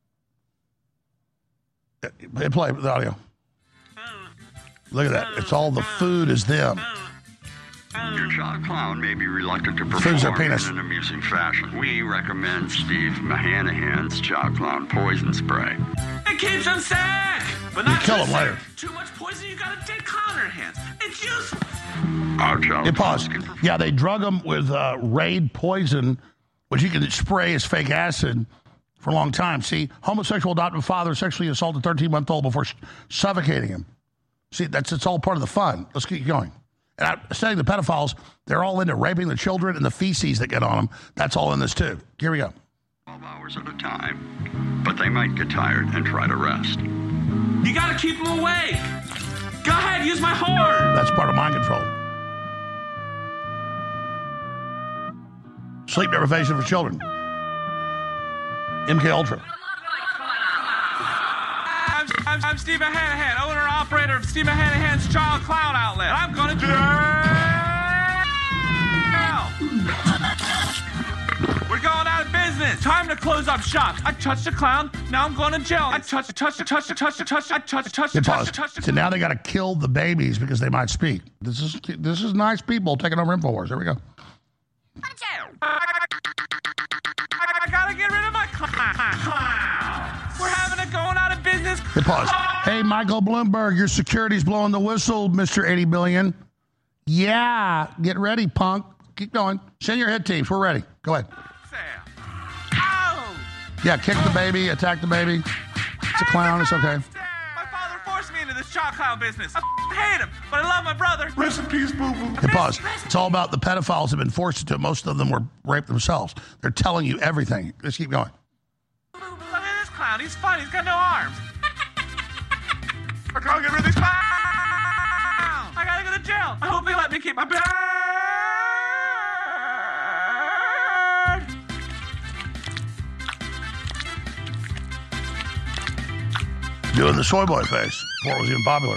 Hit play with the audio. Look at that. It's all the food is them. Your child clown may be reluctant to perform Food's their penis. in an amusing fashion. We recommend Steve Mahanahan's child clown poison spray. It keeps them sick, but not You kill too them later. sick. Too much poison, you got a dead clown in your hands. It's useful. Our child It paused. Yeah, they drug them with uh, Raid poison, which you can spray as fake acid for a long time. See, homosexual adoptive father sexually assaulted thirteen-month-old before sh- suffocating him. See, that's it's all part of the fun. Let's keep going. And I'm saying the pedophiles, they're all into raping the children and the feces that get on them. That's all in this, too. Here we go. twelve hours at a time. But they might get tired and try to rest. You gotta keep them awake. Go ahead, use my horn. That's part of mind control. Sleep deprivation for children. M K Ultra. I'm, I'm, I'm Steve Mahanahan, owner and operator of Steve Mahanahan's Child Clown Outlet. And I'm gonna jail. We're going out of business. Time to close up shop. I touched a clown. Now I'm going to jail. I touched, touched, touched, touched, touched, I touched, touched, It touched, paused. touched. So now they got to kill the babies because they might speak. This is this is nice people taking over InfoWars. Here we go. I gotta get rid of my clown. We're having it going out of business. It paused. Hey, Michael Bloomberg, your security's blowing the whistle, Mister eighty billion. Yeah, get ready, punk. Keep going. Send your hit teams. We're ready. Go ahead. Ow! Yeah, kick the baby, attack the baby. It's a clown. It's okay. My father forced me into this child clown business. I f- hate him, but I love my brother. Rest in peace, boo-boo. It paused. It's all about the pedophiles have been forced into it. Most of them were raped themselves. They're telling you everything. Let's keep going. Look at this clown. He's fun. He's got no arms. I gotta get rid of this clown. I gotta go to jail. I hope they let me keep my bird. Doing the soy boy face before it was even popular.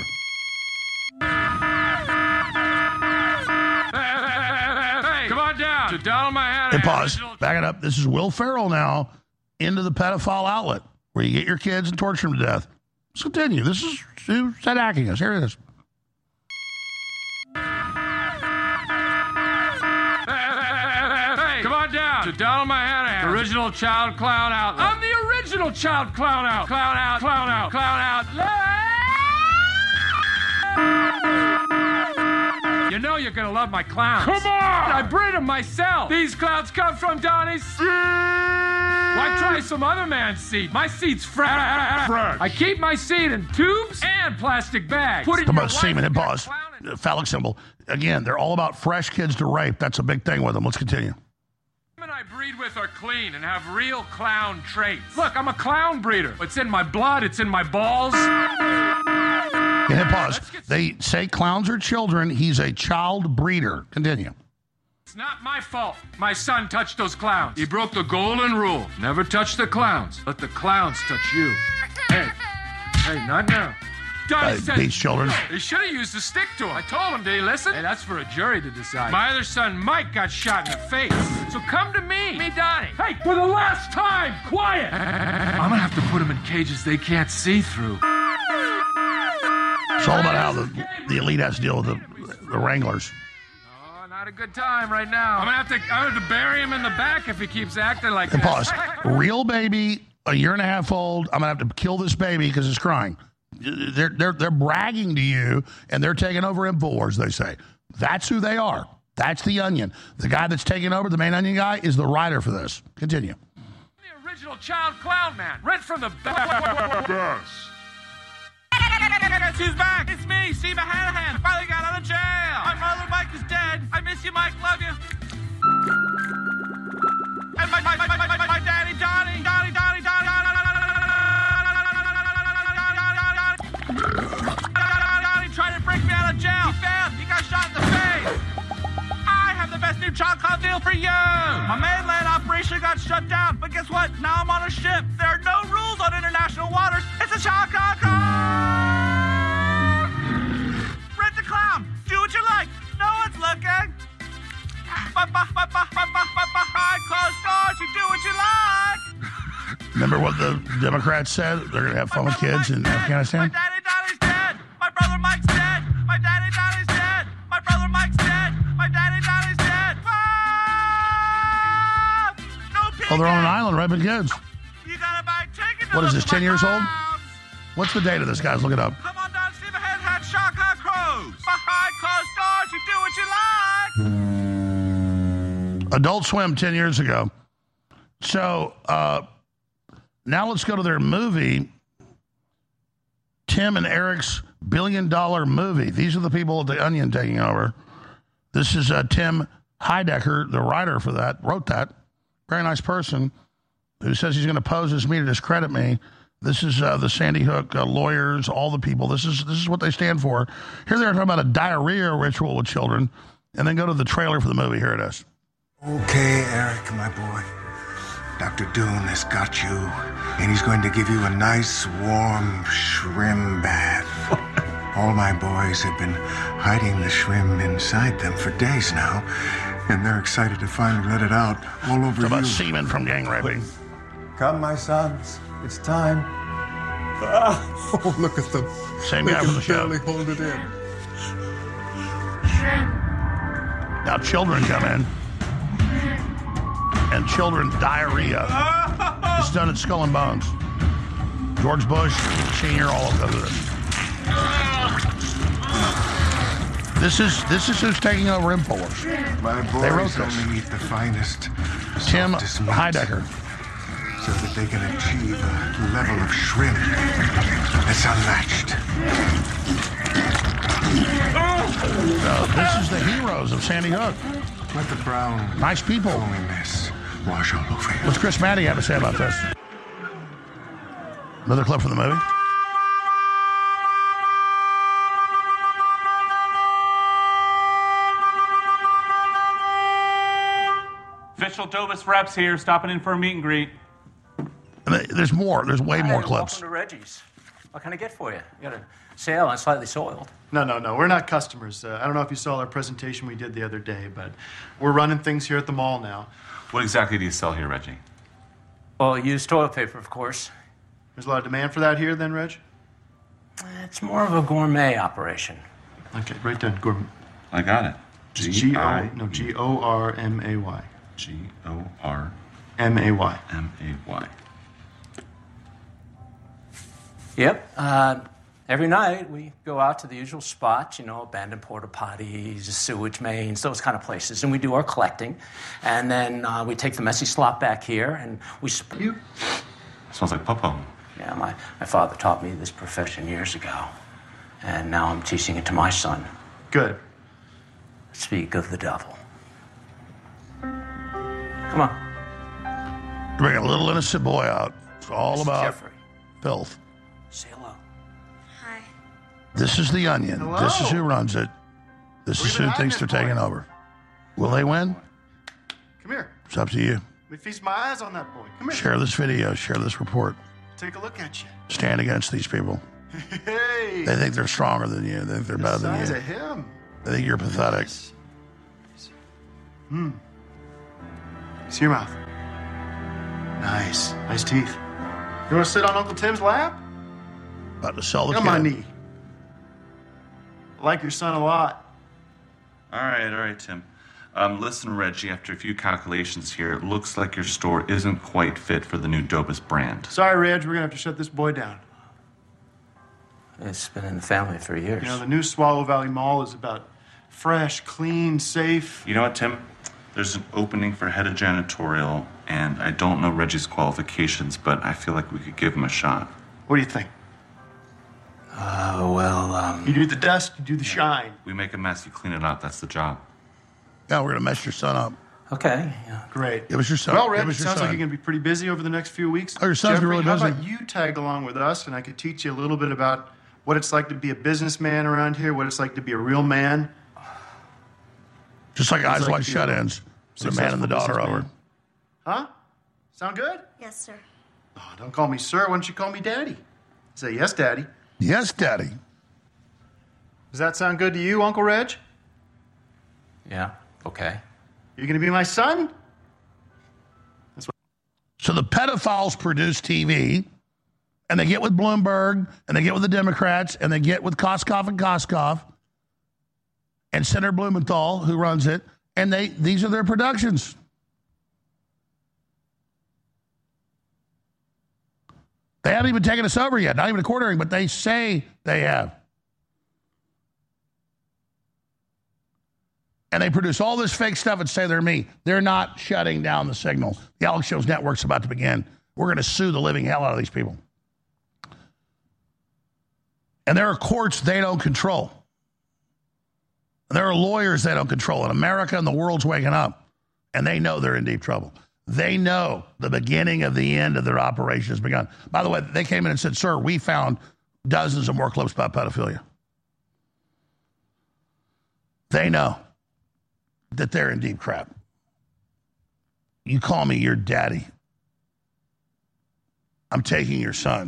Hey, come on down. Sit down on my hand. It paused. Back it up. This is Will Ferrell now into the pedophile outlet where you get your kids and torture them to death. Let's continue. This is who said hacking us. Here it is. Hey, come on down. Sit down on my hand. Original child clown outlet. I'm the original child clown out. Clown out. Clown out. Clown out. You know you're gonna love my clowns. Come on! I breed them myself. These clowns come from Donnie's seed. Why try some other man's seed? My seed's fresh. Fresh. I keep my seed in tubes and plastic bags. Put it Talk in about your semen. wife It paused. and Phallic symbol. Again, they're all about fresh kids to rape. That's a big thing with them. Let's continue. women I breed with are clean and have real clown traits. Look, I'm a clown breeder. It's in my blood. It's in my balls. Yeah, hit pause. They say clowns are children. He's a child breeder. Continue. It's not my fault. My son touched those clowns. He broke the golden rule. Never touch the clowns. Let the clowns touch you. Hey, hey, not now. Donnie Uh, said these children. he should have used a stick to him. I told him, did he listen? Hey, that's for a jury to decide. My other son, Mike, got shot in the face. So come to me. Me, Donnie. Hey, for the last time, quiet. I'm gonna have to put them in cages they can't see through. It's all about how the, the elite has to deal with the, the Wranglers. Oh, not a good time right now. I'm gonna have to, I'm gonna have to bury him in the back if he keeps acting like And this. pause. Real baby, a year and a half old. I'm gonna have to kill this baby because it's crying. They're they're they're bragging to you, and they're taking over InfoWars. They say that's who they are. That's the Onion. The guy that's taking over, the main Onion guy, is the writer for this. Continue. The original child clown man, right from the back. Guess who's back? It's me, Steve Mahanahan. Finally got out of jail. My brother Mike is dead. I miss you, Mike. Love you. And my my my my my, my daddy Donnie, Donnie, Donnie, Donnie, Donnie, Donnie tried to break me out of jail. He failed. He got shot in the face. I have the best new child clown deal for you. My mainland operation got shut down, but guess what? Now I'm on a ship. There are no rules on international waters. It's a child clown clown. Democrats said they're going to have fun with kids in Afghanistan. My daddy Dolly's dead. My brother Mike's dead. My daddy Dolly's dead. My brother Mike's dead. My daddy Dolly's dead. Ah! No peeking. Oh, they're on an island raping kids. You gotta buy tickets to What is look this, at ten my years old? clowns. What's the date of this, guys? Look it up. Come on down, see the head hat shark eye crows. Behind closed doors, you do what you like. Adult Swim ten years ago. So uh, now let's go to their movie, Tim and Eric's billion dollar movie. These are the people at the Onion taking over. This is uh, Tim Heidecker, the writer for that, wrote that. Very nice person who says he's going to pose as me to discredit me. This is uh, the Sandy Hook uh, lawyers, all the people. This is this is what they stand for. Here they are talking about a diarrhea ritual with children, and then go to the trailer for the movie. Here it is. Okay, Eric, my boy. Doctor Doon has got you, and he's going to give you a nice, warm shrimp bath. All my boys have been hiding the shrimp inside them for days now, and they're excited to finally let it out all over It's you. about semen from gang raping. Come, my sons. It's time. Ah, oh, look at them. Same they guy can from the show. barely hold it in. Now children come in, and children diarrhea. It's done at Skull and Bones. George Bush, Senior, all of those. This is this is who's taking over InfoWars. My They wrote boys this. only eat the finest, Tim softest meat, Heidecker. so that they can achieve a level of shrimp that's unmatched. Uh, this is the heroes of Sandy Hook. Let the brown, Nice people. foamy mess wash all over you. What's Chris Matty have to say about this? Another clip from the movie. Official Dobus reps here, stopping in for a meet and greet. And th- there's more. There's way more Hey, clips. Welcome to Reggie's. What can I get for you? You got a sale on slightly soiled. No, no, no. We're not customers. Uh, I don't know if you saw our presentation we did the other day, but we're running things here at the mall now. What exactly do you sell here, Reggie? Well, used toilet paper, of course. There's a lot of demand for that here, then, Reg? It's more of a gourmet operation. Okay, right then, gourmet. I got it. G O no G O R M A Y. G O R M A Y. M A Y. Yep. Uh, every night we go out to the usual spots, you know, abandoned porta potties, sewage mains, those kind of places, and we do our collecting. And then uh, we take the messy slop back here and we. Sp- you? Smells like pop-pop. Yeah, my, my father taught me this profession years ago, and now I'm teaching it to my son. Good. Speak of the devil. Come on. Bring a little innocent boy out. It's all This is about Jeffrey. filth. Say hello. Hi. This is the Onion. Hello. This is who runs it. This Where is you been who thinks they're hiding taking this boy? over. Will they win? Come here. It's up to you. Let me feast my eyes on that boy. Come here. Share this video. Share this report. Take a look at you. Stand against these people. Hey. They think they're stronger than you. They think they're better the than size you. of him. They think you're pathetic. Hmm. See your mouth. Nice. Nice teeth. You want to sit on Uncle Tim's lap? About to sell the Get kid. on my knee. I like your son a lot. All right, all right, Tim. Um, listen, Reggie, after a few calculations here, it looks like your store isn't quite fit for the new Dobus brand. Sorry, Reg, we're going to have to shut this boy down. It's been in the family for years. You know, the new Swallow Valley Mall is about fresh, clean, safe. You know what, Tim? There's an opening for head of janitorial, and I don't know Reggie's qualifications, but I feel like we could give him a shot. What do you think? Uh, well, um... You do the dust, you do the shine. We make a mess, you clean it up. That's the job. Yeah, we're going to mess your son up. Okay. Yeah. Great. Give us your son. Well, Give Reg, it us your sounds like son. you're going to be pretty busy over the next few weeks. Oh, your son's Jeffrey, really how busy. about you tag along with us, and I could teach you a little bit about what it's like to be a businessman around here, what it's like to be a real man. Just like Eyes like Wide to be Shut a Ins. The man and the daughter businessman. over. Huh? Sound good? Yes, sir. Oh, don't call me sir. Why don't you call me daddy? Say yes, daddy. Yes, Daddy. Does that sound good to you, Uncle Reg? Yeah, okay. You're going to be my son? So the pedophiles produce T V, and they get with Bloomberg, and they get with the Democrats, and they get with Koskoff and Koskoff, and Senator Blumenthal, who runs it, and they these are their productions. They haven't even taken us over yet, not even a court hearing, but they say they have. And they produce all this fake stuff and say they're me. They're not shutting down the signal. The Alex Jones Network's about to begin. We're going to sue the living hell out of these people. And there are courts they don't control. And there are lawyers they don't control. And America and the world's waking up. And they know they're in deep trouble. They know the beginning of the end of their operation has begun. By the way, they came in and said, sir, we found dozens of more clips about pedophilia. They know that they're in deep crap. You call me your daddy. I'm taking your son.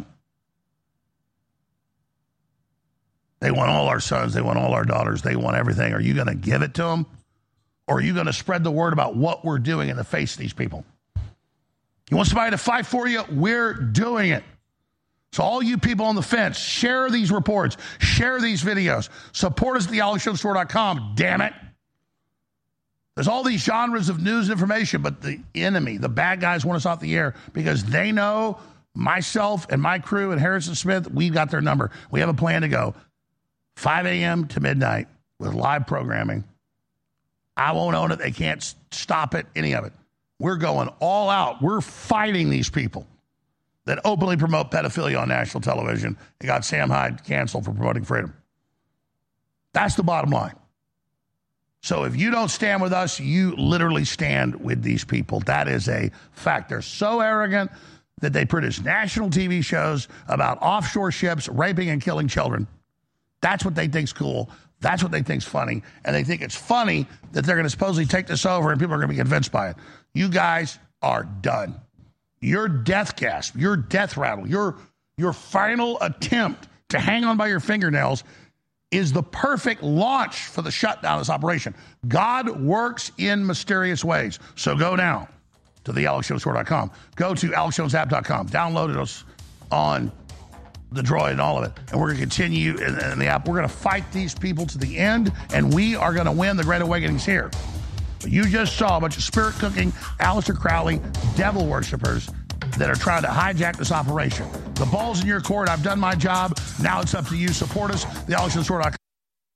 They want all our sons. They want all our daughters. They want everything. Are you going to give it to them? Or are you going to spread the word about what we're doing in the face of these people? You want somebody to fight for you? We're doing it. So all you people on the fence, share these reports. Share these videos. Support us at the alex jones store dot com, damn it. There's all these genres of news and information, but the enemy, the bad guys want us off the air because they know myself and my crew and Harrison Smith, we've got their number. We have a plan to go five a.m. to midnight with live programming. I won't own it. They can't stop it, any of it. We're going all out. We're fighting these people that openly promote pedophilia on national television and got Sam Hyde canceled for promoting freedom. That's the bottom line. So if you don't stand with us, you literally stand with these people. That is a fact. They're so arrogant that they produce national T V shows about offshore ships raping and killing children. That's what they think's cool. That's what they think's funny. And they think it's funny that they're going to supposedly take this over and people are going to be convinced by it. You guys are done. Your death gasp, your death rattle, your, your final attempt to hang on by your fingernails is the perfect launch for the shutdown of this operation. God works in mysterious ways. So go now to the alex jones store dot com. Go to alex jones app dot com. Download it on the Droid and all of it. And we're going to continue in, in the app. We're going to fight these people to the end, and we are going to win. The Great Awakening's here. But you just saw a bunch of spirit-cooking, Aleister Crowley, devil worshippers that are trying to hijack this operation. The ball's in your court. I've done my job. Now it's up to you. Support us, the alex jones store dot com.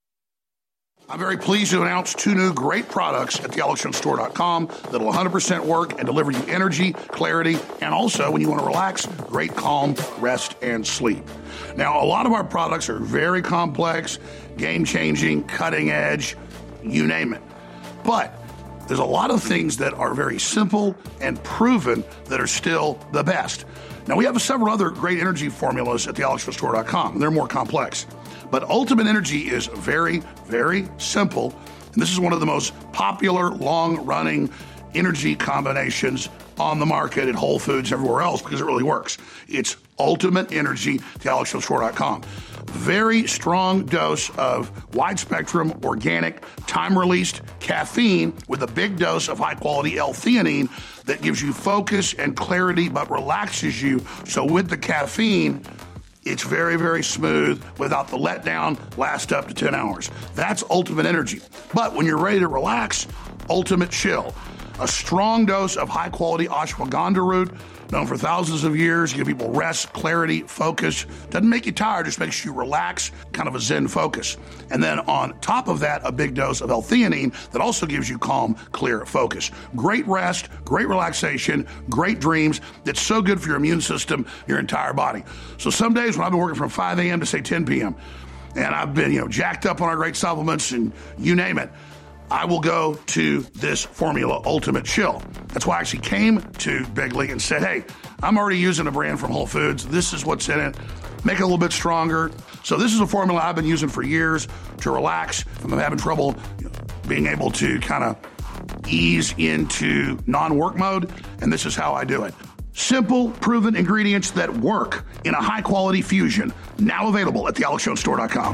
I'm very pleased to announce two new great products at the alex jones store dot com that will one hundred percent work and deliver you energy, clarity, and also, when you want to relax, great calm, rest, and sleep. Now, a lot of our products are very complex, game-changing, cutting-edge, you name it. But there's a lot of things that are very simple and proven that are still the best. Now, we have several other great energy formulas at the alex jones store dot com. They're more complex. But Ultimate Energy is very, very simple. And this is one of the most popular, long-running energy combinations on the market at Whole Foods, everywhere else, because it really works. It's Ultimate Energy at the alex jones store dot com. Very strong dose of wide-spectrum, organic, time-released caffeine with a big dose of high-quality L-theanine that gives you focus and clarity but relaxes you. So with the caffeine, it's very, very smooth without the letdown, last up to ten hours. That's Ultimate Energy. But when you're ready to relax, Ultimate Chill. A strong dose of high-quality ashwagandha root, known for thousands of years, give people rest, clarity, focus. Doesn't make you tired, just makes you relax, kind of a Zen focus. And then on top of that, a big dose of L-theanine that also gives you calm, clear focus. Great rest, great relaxation, great dreams. That's so good for your immune system, your entire body. So some days when I've been working from five a.m. to say ten p.m., and I've been, you know, jacked up on our great supplements and you name it, I will go to this formula, Ultimate Chill. That's why I actually came to Bigley and said, hey, I'm already using a brand from Whole Foods. This is what's in it. Make it a little bit stronger. So this is a formula I've been using for years to relax. If I'm having trouble being able to kind of ease into non-work mode, and this is how I do it. Simple, proven ingredients that work in a high-quality fusion. Now available at the alex jones store dot com.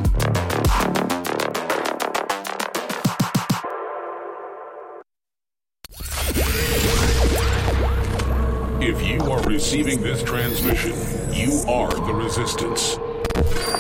If you are receiving this transmission, you are the resistance.